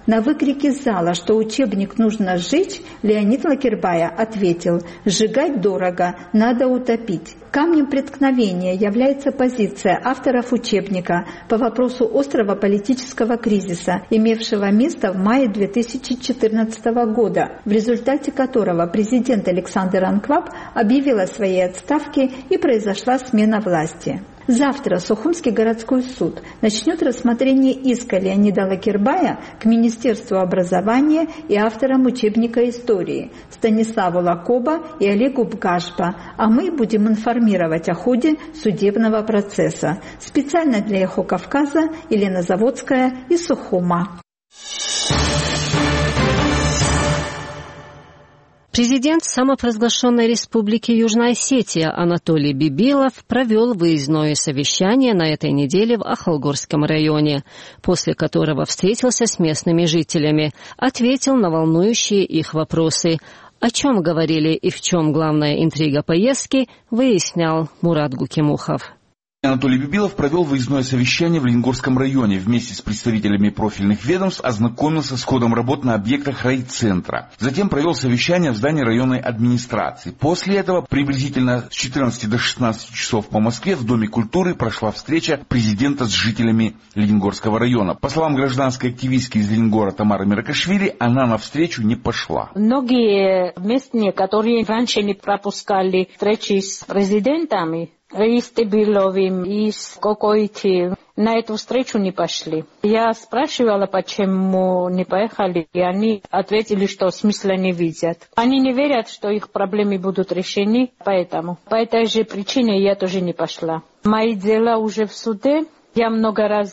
На выкрики зала, что учебник нужно сжечь, Леонид Лакербая ответил: «Сжигать дорого, надо утопить». Камнем преткновения является позиция авторов учебника по вопросу острого политического кризиса, имевшего место в мае две тысячи четырнадцатого года, в результате которого президент Александр Анкваб объявил о своей отставке и произошла смена власти. Завтра Сухумский городской суд начнет рассмотрение иска Леонида Лакербая к Министерству образования и авторам учебника истории Станиславу Лакоба и Олегу Бгашпа, а мы будем информировать о ходе судебного процесса. Специально для «Эхо Кавказа» Елена Заводская из Сухума. Президент самопровозглашенной республики Южная Осетия Анатолий Бибилов провел выездное совещание на этой неделе в Ахалгорском районе, после которого встретился с местными жителями, ответил на волнующие их вопросы. О чем говорили и в чем главная интрига поездки, выяснял Мурат Гукимухов. Анатолий Бибилов провел выездное совещание в Ленгорском районе. Вместе с представителями профильных ведомств ознакомился с ходом работ на объектах райцентра. Затем провел совещание в здании районной администрации. После этого приблизительно с четырнадцати до шестнадцати часов по Москве в Доме культуры прошла встреча президента с жителями Ленгорского района. По словам гражданской активистки из Ленгора Тамары Миракашвили, она на встречу не пошла. Многие местные, которые раньше не пропускали встречи с президентами, и с Тибиловым, и с Кокойти, на эту встречу не пошли. Я спрашивала, почему не поехали, и они ответили, что смысла не видят. Они не верят, что их проблемы будут решены, поэтому. По этой же причине я тоже не пошла. Мои дела уже в суде. Я много раз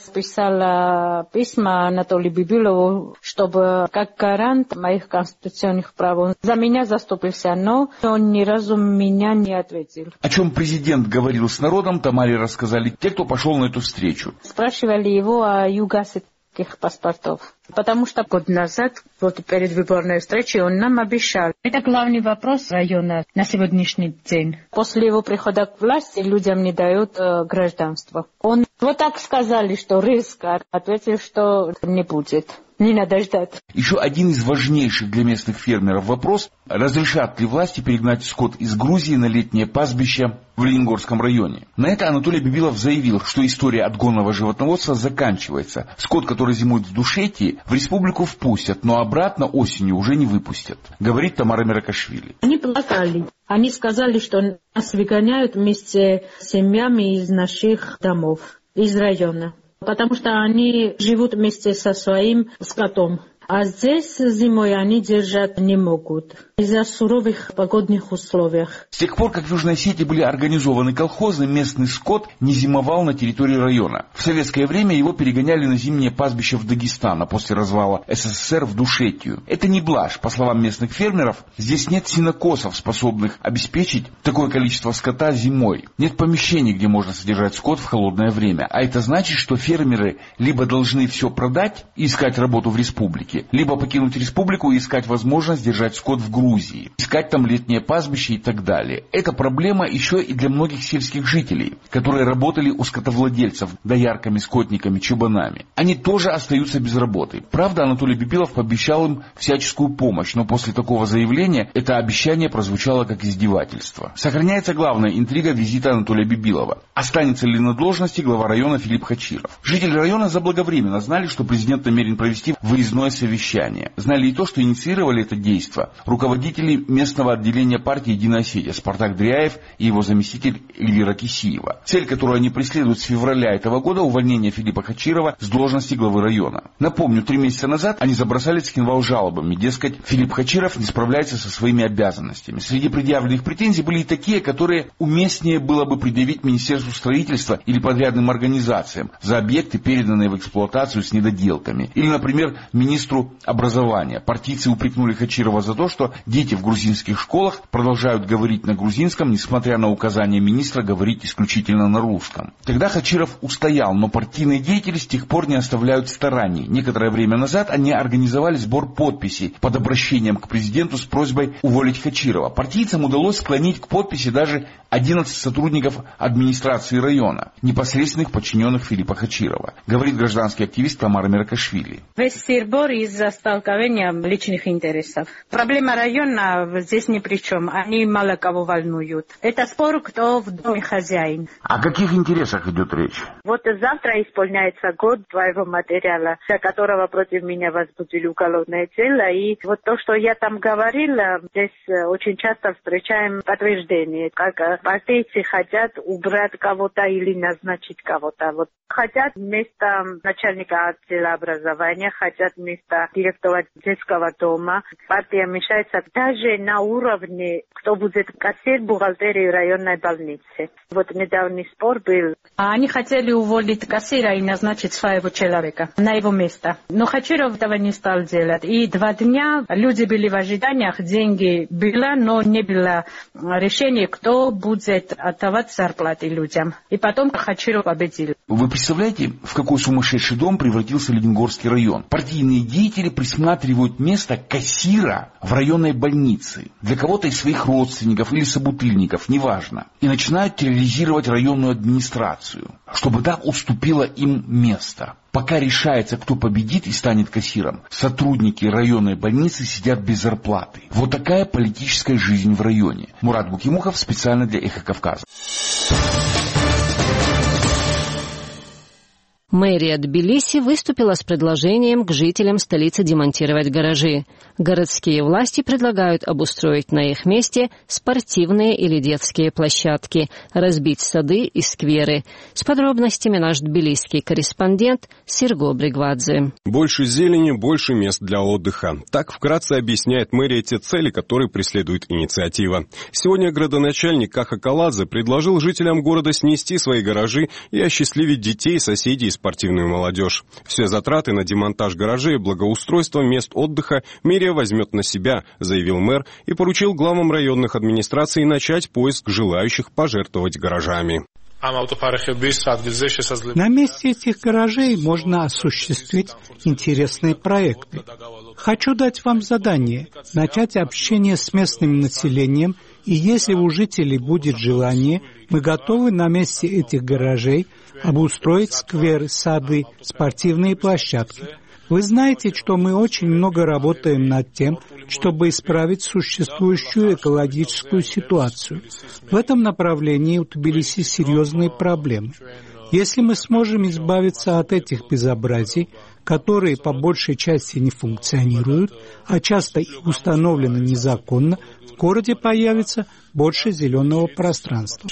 писала письма Анатолию Бибилову, чтобы как гарант моих конституционных прав он за меня заступился, но он ни разу меня не ответил. О чем президент говорил с народом, Тамаре рассказали те, кто пошел на эту встречу. Спрашивали его о югосоветских паспортов. Потому что год назад, вот перед выборной встречей, он нам обещал. Это главный вопрос района на сегодняшний день. После его прихода к власти людям не дают э, гражданство. Он вот так сказали, что риск, ответил, что не будет. Не надо ждать. Еще один из важнейших для местных фермеров вопрос: разрешат ли власти перегнать скот из Грузии на летнее пастбище в Ленгорском районе? На это Анатолий Бибилов заявил, что история отгонного животноводства заканчивается. Скот, который зимует в Душетии, в республику впустят, но обратно осенью уже не выпустят, говорит Тамара Миракашвили. Они плакали. Они сказали, что нас выгоняют вместе с семьями из наших домов, из района. Потому что они живут вместе со своим скотом. А здесь зимой они держать не могут из-за суровых погодных условий. С тех пор, как в Южной Осетии были организованы колхозы, местный скот не зимовал на территории района. В советское время его перегоняли на зимнее пастбище в Дагестан, а после развала СССР в Душетию. Это не блажь. По словам местных фермеров, здесь нет сенокосов, способных обеспечить такое количество скота зимой. Нет помещений, где можно содержать скот в холодное время. А это значит, что фермеры либо должны все продать и искать работу в республике, либо покинуть республику и искать возможность держать скот в Грузии, искать там летнее пастбище и так далее. Это проблема еще и для многих сельских жителей, которые работали у скотовладельцев, доярками, скотниками, чубанами. Они тоже остаются без работы. Правда, Анатолий Бибилов пообещал им всяческую помощь, но после такого заявления это обещание прозвучало как издевательство. Сохраняется главная интрига визита Анатолия Бибилова. Останется ли на должности глава района Филипп Хачиров? Жители района заблаговременно знали, что президент намерен провести выездное совещание. Знали и то, что инициировали это действо руководители местного отделения партии «Единая Осетия» Спартак Дряев и его заместитель Эльвира Кисиева. Цель, которую они преследуют с февраля этого года — увольнение Филиппа Хачирова с должности главы района. Напомню, три месяца назад они забросали Цхинвал жалобами. Дескать, Филипп Хачиров не справляется со своими обязанностями. Среди предъявленных претензий были и такие, которые уместнее было бы предъявить Министерству строительства или подрядным организациям за объекты, переданные в эксплуатацию с недоделками. Или, например, министру образования. Партийцы упрекнули Хачирова за то, что Дети в грузинских школах продолжают говорить на грузинском, несмотря на указание министра говорить исключительно на русском. Тогда Хачиров устоял, но партийные деятели с тех пор не оставляют стараний. Некоторое время назад они организовали сбор подписей под обращением к президенту с просьбой уволить Хачирова. Партийцам удалось склонить к подписи даже одиннадцать сотрудников администрации района, непосредственных подчиненных Филиппа Хачирова, говорит гражданский активист Тамара Меркашвили. Весь сбор из-за столкновения личных интересов. Проблема района здесь ни при чем. Они мало кого волнуют. Это спор, кто в доме хозяин. О каких интересах идет речь? Вот завтра исполняется год твоего материала, за которого против меня возбудили уголовное дело. И вот то, что я там говорила, здесь очень часто встречаем подтверждение, как партийцы хотят убрать кого-то или назначить кого-то. Вот хотят вместо начальника отдела образования, хотят вместо директора детского дома. Партия мешается даже на уровне, кто будет кассир бухгалтерии районной больницы. Вот недавний спор был. Они хотели уволить кассира и назначить своего человека на его место. Но Хачиров этого не стал делать. И два дня люди были в ожиданиях, деньги было, но не было решения, кто будет отдавать зарплаты людям. И потом Хачиров победил. Вы представляете, в какой сумасшедший дом превратился Лениногорский район? Партийные деятели присматривают место кассира в районной больнице. Для кого-то из своих родственников или собутыльников, неважно. И начинают терроризировать районную администрацию, чтобы та уступила им место. Пока решается, кто победит и станет кассиром, сотрудники районной больницы сидят без зарплаты. Вот такая политическая жизнь в районе. Мурат Букимухов специально для Эхо Кавказа. Мэрия Тбилиси выступила с предложением к жителям столицы демонтировать гаражи. Городские власти предлагают обустроить на их месте спортивные или детские площадки, разбить сады и скверы. С подробностями наш тбилисский корреспондент Серго Бригвадзе. Больше зелени, больше мест для отдыха. Так вкратце объясняет мэрия те цели, которые преследует инициатива. Сегодня градоначальник Каха Каладзе предложил жителям города снести свои гаражи и осчастливить детей, соседей и спортивную молодежь. Все затраты на демонтаж гаражей и благоустройство мест отдыха мэрия возьмет на себя, заявил мэр и поручил главам районных администраций начать поиск желающих пожертвовать гаражами. На месте этих гаражей можно осуществить интересные проекты. Хочу дать вам задание – начать общение с местным населением, и если у жителей будет желание, мы готовы на месте этих гаражей обустроить скверы, сады, спортивные площадки. Вы знаете, что мы очень много работаем над тем, чтобы исправить существующую экологическую ситуацию. В этом направлении у Тбилиси серьезные проблемы. Если мы сможем избавиться от этих безобразий, которые по большей части не функционируют, а часто и установлены незаконно, в городе появится больше зеленого пространства.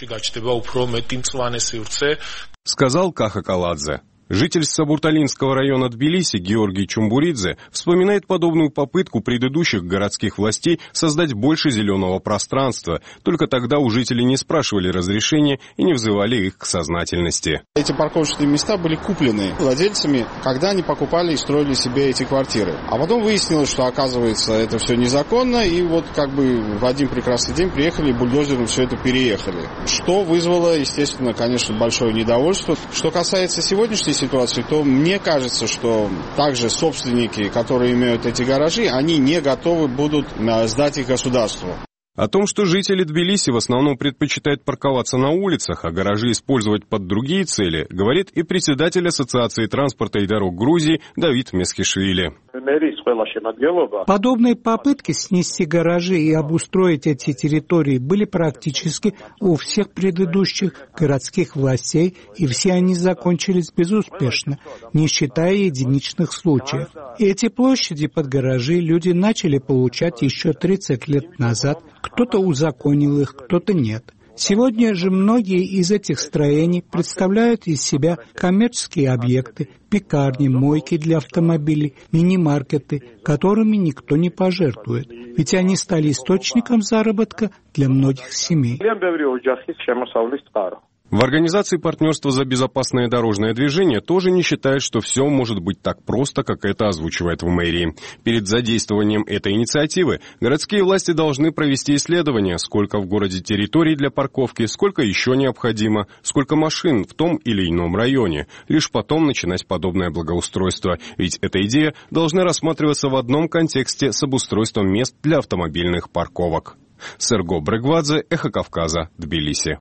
Сказал Каха Каладзе. Житель Сабурталинского района Тбилиси Георгий Чумбуридзе вспоминает подобную попытку предыдущих городских властей создать больше зеленого пространства. Только тогда у жителей не спрашивали разрешения и не взывали их к сознательности. Эти парковочные места были куплены владельцами, когда они покупали и строили себе эти квартиры. А потом выяснилось, что, оказывается, это все незаконно, и вот как бы в один прекрасный день приехали, бульдозером все это переехали. Что вызвало, естественно, конечно, большое недовольство. Что касается сегодняшней ситуации, то мне кажется, что также собственники, которые имеют эти гаражи, они не готовы будут сдать их государству. О том, что жители Тбилиси в основном предпочитают парковаться на улицах, а гаражи использовать под другие цели, говорит и председатель Ассоциации транспорта и дорог Грузии Давид Месхишвили. Подобные попытки снести гаражи и обустроить эти территории были практически у всех предыдущих городских властей, и все они закончились безуспешно, не считая единичных случаев. Эти площади под гаражи люди начали получать еще тридцать лет назад. Кто-то узаконил их, кто-то нет. Сегодня же многие из этих строений представляют из себя коммерческие объекты, пекарни, мойки для автомобилей, мини-маркеты, которыми никто не пожертвует, ведь они стали источником заработка для многих семей. В организации «Партнерство за безопасное дорожное движение» тоже не считают, что все может быть так просто, как это озвучивает в мэрии. Перед задействованием этой инициативы городские власти должны провести исследование, сколько в городе территорий для парковки, сколько еще необходимо, сколько машин в том или ином районе. Лишь потом начинать подобное благоустройство, ведь эта идея должна рассматриваться в одном контексте с обустройством мест для автомобильных парковок. Серго Брегвадзе, Эхо Кавказа, Тбилиси.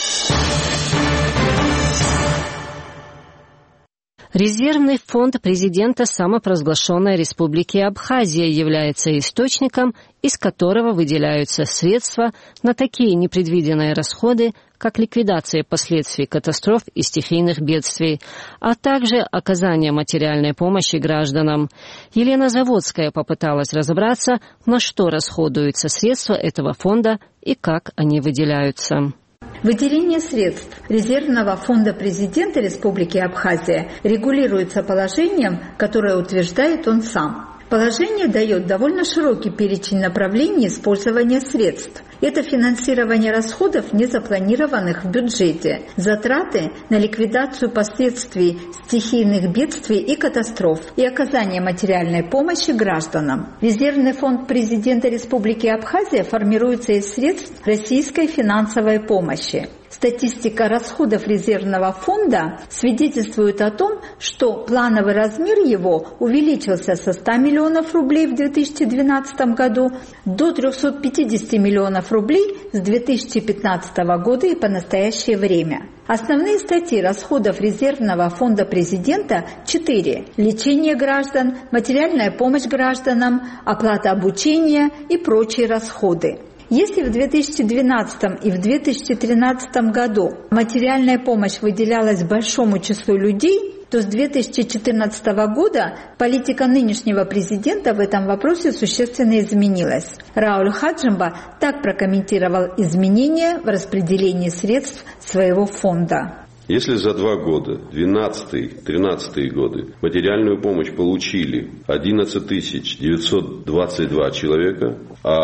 Резервный фонд президента самопровозглашенной Республики Абхазия является источником, из которого выделяются средства на такие непредвиденные расходы, как ликвидация последствий катастроф и стихийных бедствий, а также оказание материальной помощи гражданам. Елена Заводская попыталась разобраться, на что расходуются средства этого фонда и как они выделяются. Выделение средств резервного фонда президента Республики Абхазия регулируется положением, которое утверждает он сам. Положение дает довольно широкий перечень направлений использования средств. Это финансирование расходов, не запланированных в бюджете, затраты на ликвидацию последствий стихийных бедствий и катастроф и оказание материальной помощи гражданам. Резервный фонд президента Республики Абхазия формируется из средств российской финансовой помощи. Статистика расходов резервного фонда свидетельствует о том, что плановый размер его увеличился со ста миллионов рублей в две тысячи двенадцатом году до трёхсот пятидесяти миллионов рублей с две тысячи пятнадцатого года и по настоящее время. Основные статьи расходов резервного фонда президента четыре: лечение граждан, материальная помощь гражданам, оплата обучения и прочие расходы. Если в две тысячи двенадцатом и в две тысячи тринадцатом году материальная помощь выделялась большому числу людей, то с две тысячи четырнадцатого года политика нынешнего президента в этом вопросе существенно изменилась. Рауль Хаджимба так прокомментировал изменения в распределении средств своего фонда. Если за два года, двенадцатый-тринадцатый годы, материальную помощь получили одиннадцать тысяч девятьсот двадцать два человека,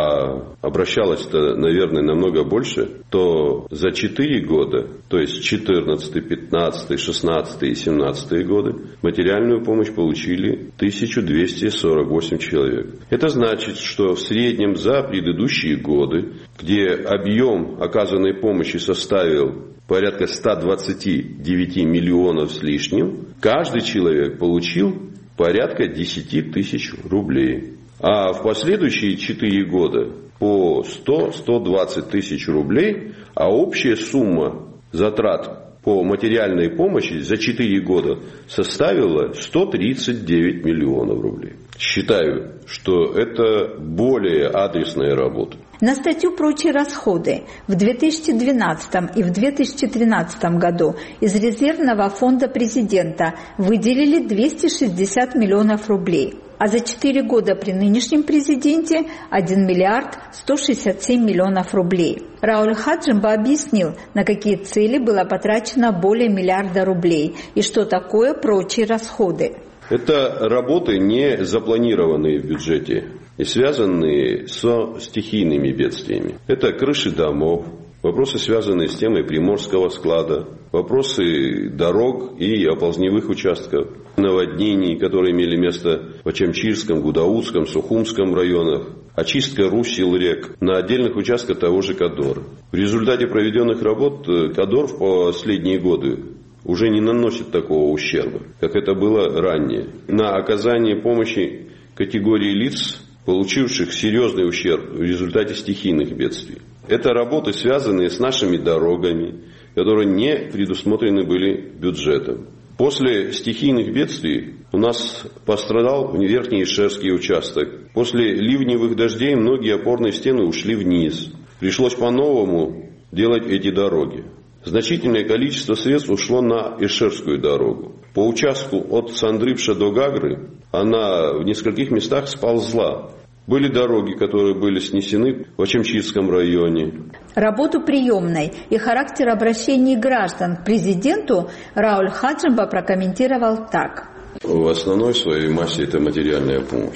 а обращалось-то, наверное, намного больше, то за четыре года, то есть четырнадцатый, пятнадцатый, шестнадцатый и семнадцатый годы, материальную помощь получили тысяча двести сорок восемь человек. Это значит, что в среднем за предыдущие годы, где объем оказанной помощи составил порядка ста двадцати девяти миллионов с лишним, каждый человек получил порядка десяти тысяч рублей. А в последующие четыре года по сто — сто двадцать тысяч рублей, а общая сумма затрат по материальной помощи за четыре года составила сто тридцать девять миллионов рублей. Считаю, что это более адресная работа. На статью «Прочие расходы» в две тысячи двенадцатом и в две тысячи тринадцатом году из резервного фонда президента выделили двести шестьдесят миллионов рублей, а за четыре года при нынешнем президенте один миллиард сто шестьдесят семь миллионов рублей. Рауль Хаджимба объяснил, на какие цели было потрачено более миллиарда рублей и что такое прочие расходы. Это работы, не запланированные в бюджете и связанные со стихийными бедствиями. Это крыши домов, вопросы, связанные с темой Приморского склада, вопросы дорог и оползневых участков, наводнений, которые имели место в Ачамчирском, Гудаутском, Сухумском районах, очистка русел рек на отдельных участках того же Кадора. В результате проведенных работ Кадор в последние годы уже не наносит такого ущерба, как это было ранее. На оказание помощи категории лиц, получивших серьезный ущерб в результате стихийных бедствий. Это работы, связанные с нашими дорогами, которые не предусмотрены были бюджетом. После стихийных бедствий у нас пострадал Верхний Ишерский участок. После ливневых дождей многие опорные стены ушли вниз. Пришлось по-новому делать эти дороги. Значительное количество средств ушло на Ишерскую дорогу. По участку от Сандрыпша до Гагры она в нескольких местах сползла. Были дороги, которые были снесены в Ачамчирском районе. Работу приемной и характер обращений граждан к президенту Рауль Хаджимба прокомментировал так. В основной своей массе это материальная помощь.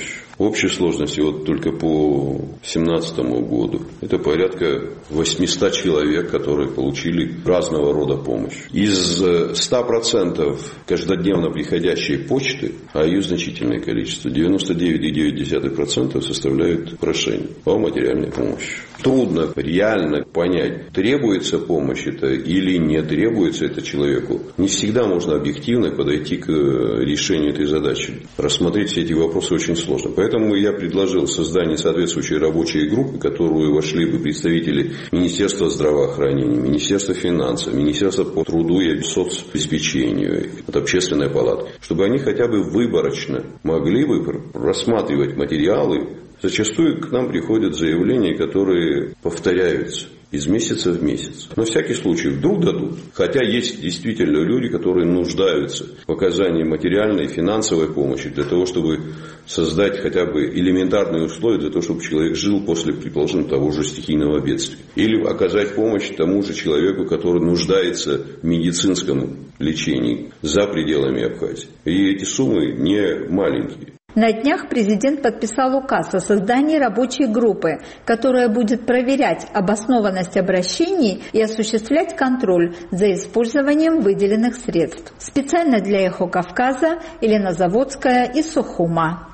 В общей сложности, вот только по две тысячи семнадцатому году, это порядка восемьсот человек, которые получили разного рода помощь. Из ста процентов каждодневно приходящей почты, а ее значительное количество, девяносто девять целых девять десятых процента составляют прошения о материальной помощи. Трудно реально понять, требуется помощь это или не требуется это человеку. Не всегда можно объективно подойти к решению этой задачи. Рассмотреть все эти вопросы очень сложно. Поэтому я предложил создание соответствующей рабочей группы, в которую вошли бы представители Министерства здравоохранения, Министерства финансов, Министерства по труду и соцобеспечению, от Общественной палаты, чтобы они хотя бы выборочно могли бы рассматривать материалы. Зачастую к нам приходят заявления, которые повторяются из месяца в месяц. На всякий случай вдруг дадут. Хотя есть действительно люди, которые нуждаются в оказании материальной и финансовой помощи для того, чтобы создать хотя бы элементарные условия для того, чтобы человек жил после, предположим, того же стихийного бедствия. Или оказать помощь тому же человеку, который нуждается в медицинском лечении за пределами Абхазии. И эти суммы не маленькие. На днях президент подписал указ о создании рабочей группы, которая будет проверять обоснованность обращений и осуществлять контроль за использованием выделенных средств. Специально для «Эхо Кавказа» Елена Заводская из Сухума.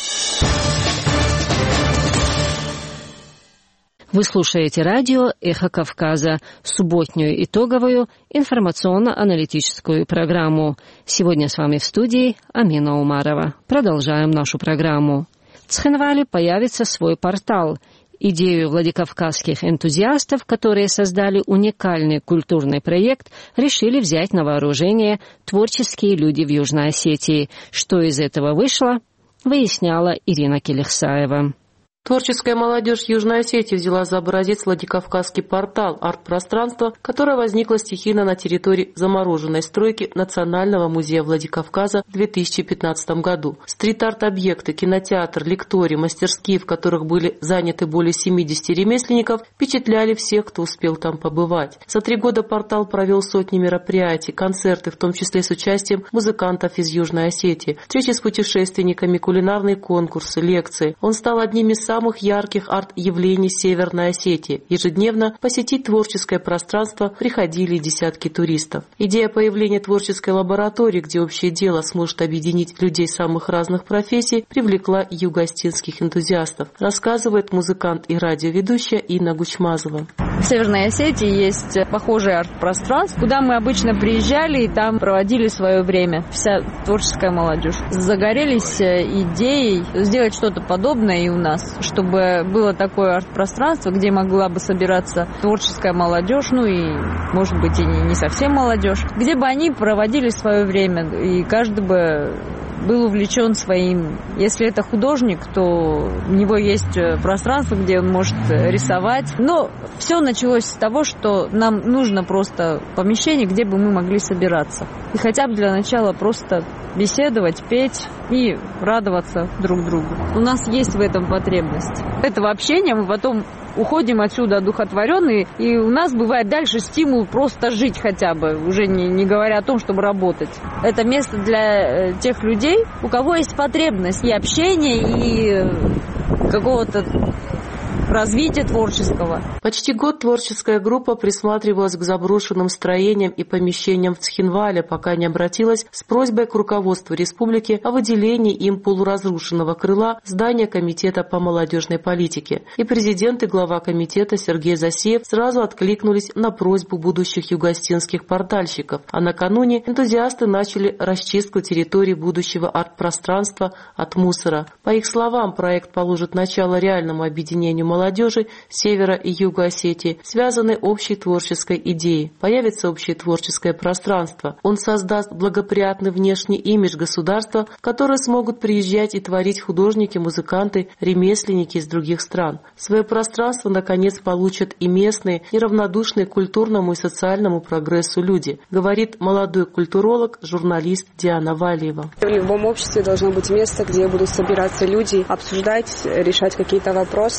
Вы слушаете радио «Эхо Кавказа», субботнюю итоговую информационно-аналитическую программу. Сегодня с вами в студии Амина Умарова. Продолжаем нашу программу. В Цхинвале появится свой портал. Идею владикавказских энтузиастов, которые создали уникальный культурный проект, решили взять на вооружение творческие люди в Южной Осетии. Что из этого вышло, выясняла Ирина Келихсаева. Творческая молодежь Южной Осетии взяла за образец Владикавказский портал «Арт-пространство», которое возникло стихийно на территории замороженной стройки Национального музея Владикавказа в две тысячи пятнадцатом году. Стрит-арт-объекты, кинотеатр, лектории, мастерские, в которых были заняты более семидесяти ремесленников, впечатляли всех, кто успел там побывать. За три года портал провел сотни мероприятий, концерты, в том числе с участием музыкантов из Южной Осетии, встречи с путешественниками, кулинарные конкурсы, лекции. Он стал одним из самых самых ярких арт-явлений Северной Осетии. Ежедневно посетить творческое пространство приходили десятки туристов. Идея появления творческой лаборатории, где общее дело сможет объединить людей самых разных профессий, привлекла юго-осетинских энтузиастов, рассказывает музыкант и радиоведущая Инна Гучмазова. В Северной Осетии есть похожее арт-пространство, куда мы обычно приезжали и там проводили свое время. Вся творческая молодежь. Загорелись идеей сделать что-то подобное и у нас, чтобы было такое арт-пространство, где могла бы собираться творческая молодежь, ну и, может быть, и не совсем молодежь, где бы они проводили свое время, и каждый бы был увлечен своим. Если это художник, то у него есть пространство, где он может рисовать. Но все началось с того, что нам нужно просто помещение, где бы мы могли собираться. И хотя бы для начала просто беседовать, петь и радоваться друг другу. У нас есть в этом потребность. Этого общения мы потом уходим отсюда одухотворенные, и у нас бывает дальше стимул просто жить хотя бы, уже не, не говоря о том, чтобы работать. Это место для тех людей, у кого есть потребность и общения, и какого-то развития творческого. Почти год творческая группа присматривалась к заброшенным строениям и помещениям в Цхинвале, пока не обратилась с просьбой к руководству республики о выделении им полуразрушенного крыла здания Комитета по молодежной политике. И президент и глава комитета Сергей Засеев сразу откликнулись на просьбу будущих юго-осетинских портальщиков, а накануне энтузиасты начали расчистку территории будущего арт-пространства от мусора. По их словам, проект положит начало реальному объединению молодежи Севера и Юга Осетии, связаны общей творческой идеей. Появится общее творческое пространство. Он создаст благоприятный внешний имидж государства, в которое смогут приезжать и творить художники, музыканты, ремесленники из других стран. Свое пространство, наконец, получат и местные, неравнодушные к культурному и социальному прогрессу люди, говорит молодой культуролог, журналист Диана Валиева. В любом обществе должно быть место, где будут собираться люди, обсуждать, решать какие-то вопросы и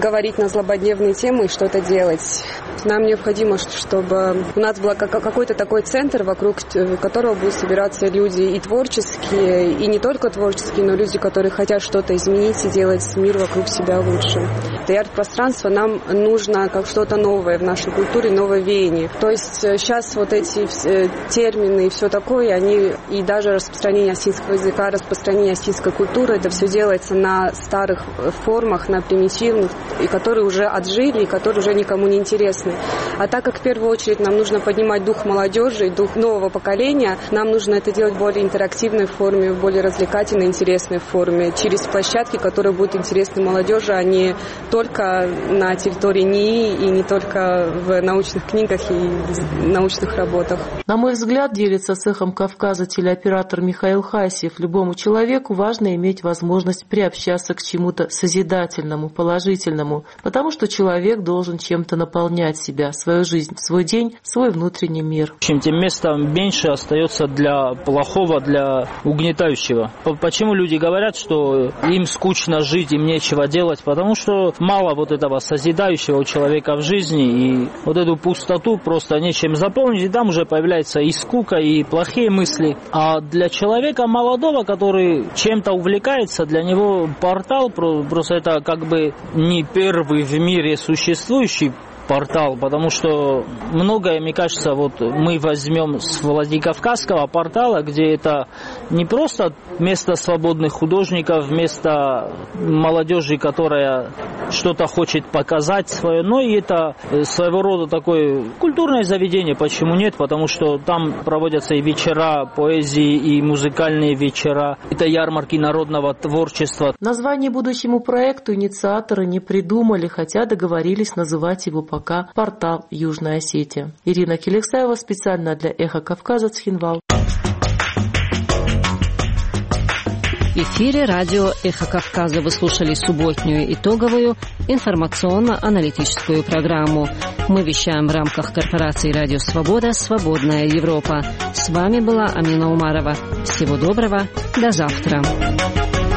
говорить на злободневные темы и что-то делать. Нам необходимо, чтобы у нас был какой-то такой центр, вокруг которого будут собираться люди и творческие, и не только творческие, но люди, которые хотят что-то изменить и делать мир вокруг себя лучше. И арт-пространство нам нужно как что-то новое в нашей культуре, новое веяние. То есть сейчас вот эти термины и все такое, они и даже распространение осетинского языка, распространение осетинской культуры, это все делается на старых формах, на примитивных, и которые уже отжили, и которые уже никому не интересны. А так как в первую очередь нам нужно поднимать дух молодежи, дух нового поколения, нам нужно это делать в более интерактивной форме, в более развлекательной, интересной форме, через площадки, которые будут интересны молодежи, а не только на территории НИИ и не только в научных книгах и научных работах. На мой взгляд, делится с «Эхом Кавказа» телеоператор Михаил Хасиев, любому человеку важно иметь возможность приобщаться к чему-то созидательному, положительному, потому что человек должен чем-то наполнять себя, свою жизнь, свой день, свой внутренний мир. Чем тем места меньше остается для плохого, для угнетающего. Почему люди говорят, что им скучно жить, им нечего делать? Потому что мало вот этого созидающего у человека в жизни, и вот эту пустоту просто нечем заполнить, и там уже появляется и скука, и плохие мысли. А для человека молодого, который чем-то увлекается, для него портал просто это как бы не первый в мире существующий портал, потому что многое, мне кажется, вот мы возьмем с Владикавказского портала, где это не просто место свободных художников, место молодежи, которая что-то хочет показать свое, но и это своего рода такое культурное заведение. Почему нет? Потому что там проводятся и вечера поэзии, и музыкальные вечера. Это ярмарки народного творчества. Название будущему проекту инициаторы не придумали, хотя договорились называть его пока «Портал Южная Осетия». Ирина Келексаева специально для «Эхо Кавказа», Цхинвал. В эфире радио «Эхо Кавказа» вы слушали субботнюю итоговую информационно-аналитическую программу. Мы вещаем в рамках корпорации «Радио Свобода. Свободная Европа». С вами была Амина Умарова. Всего доброго. До завтра.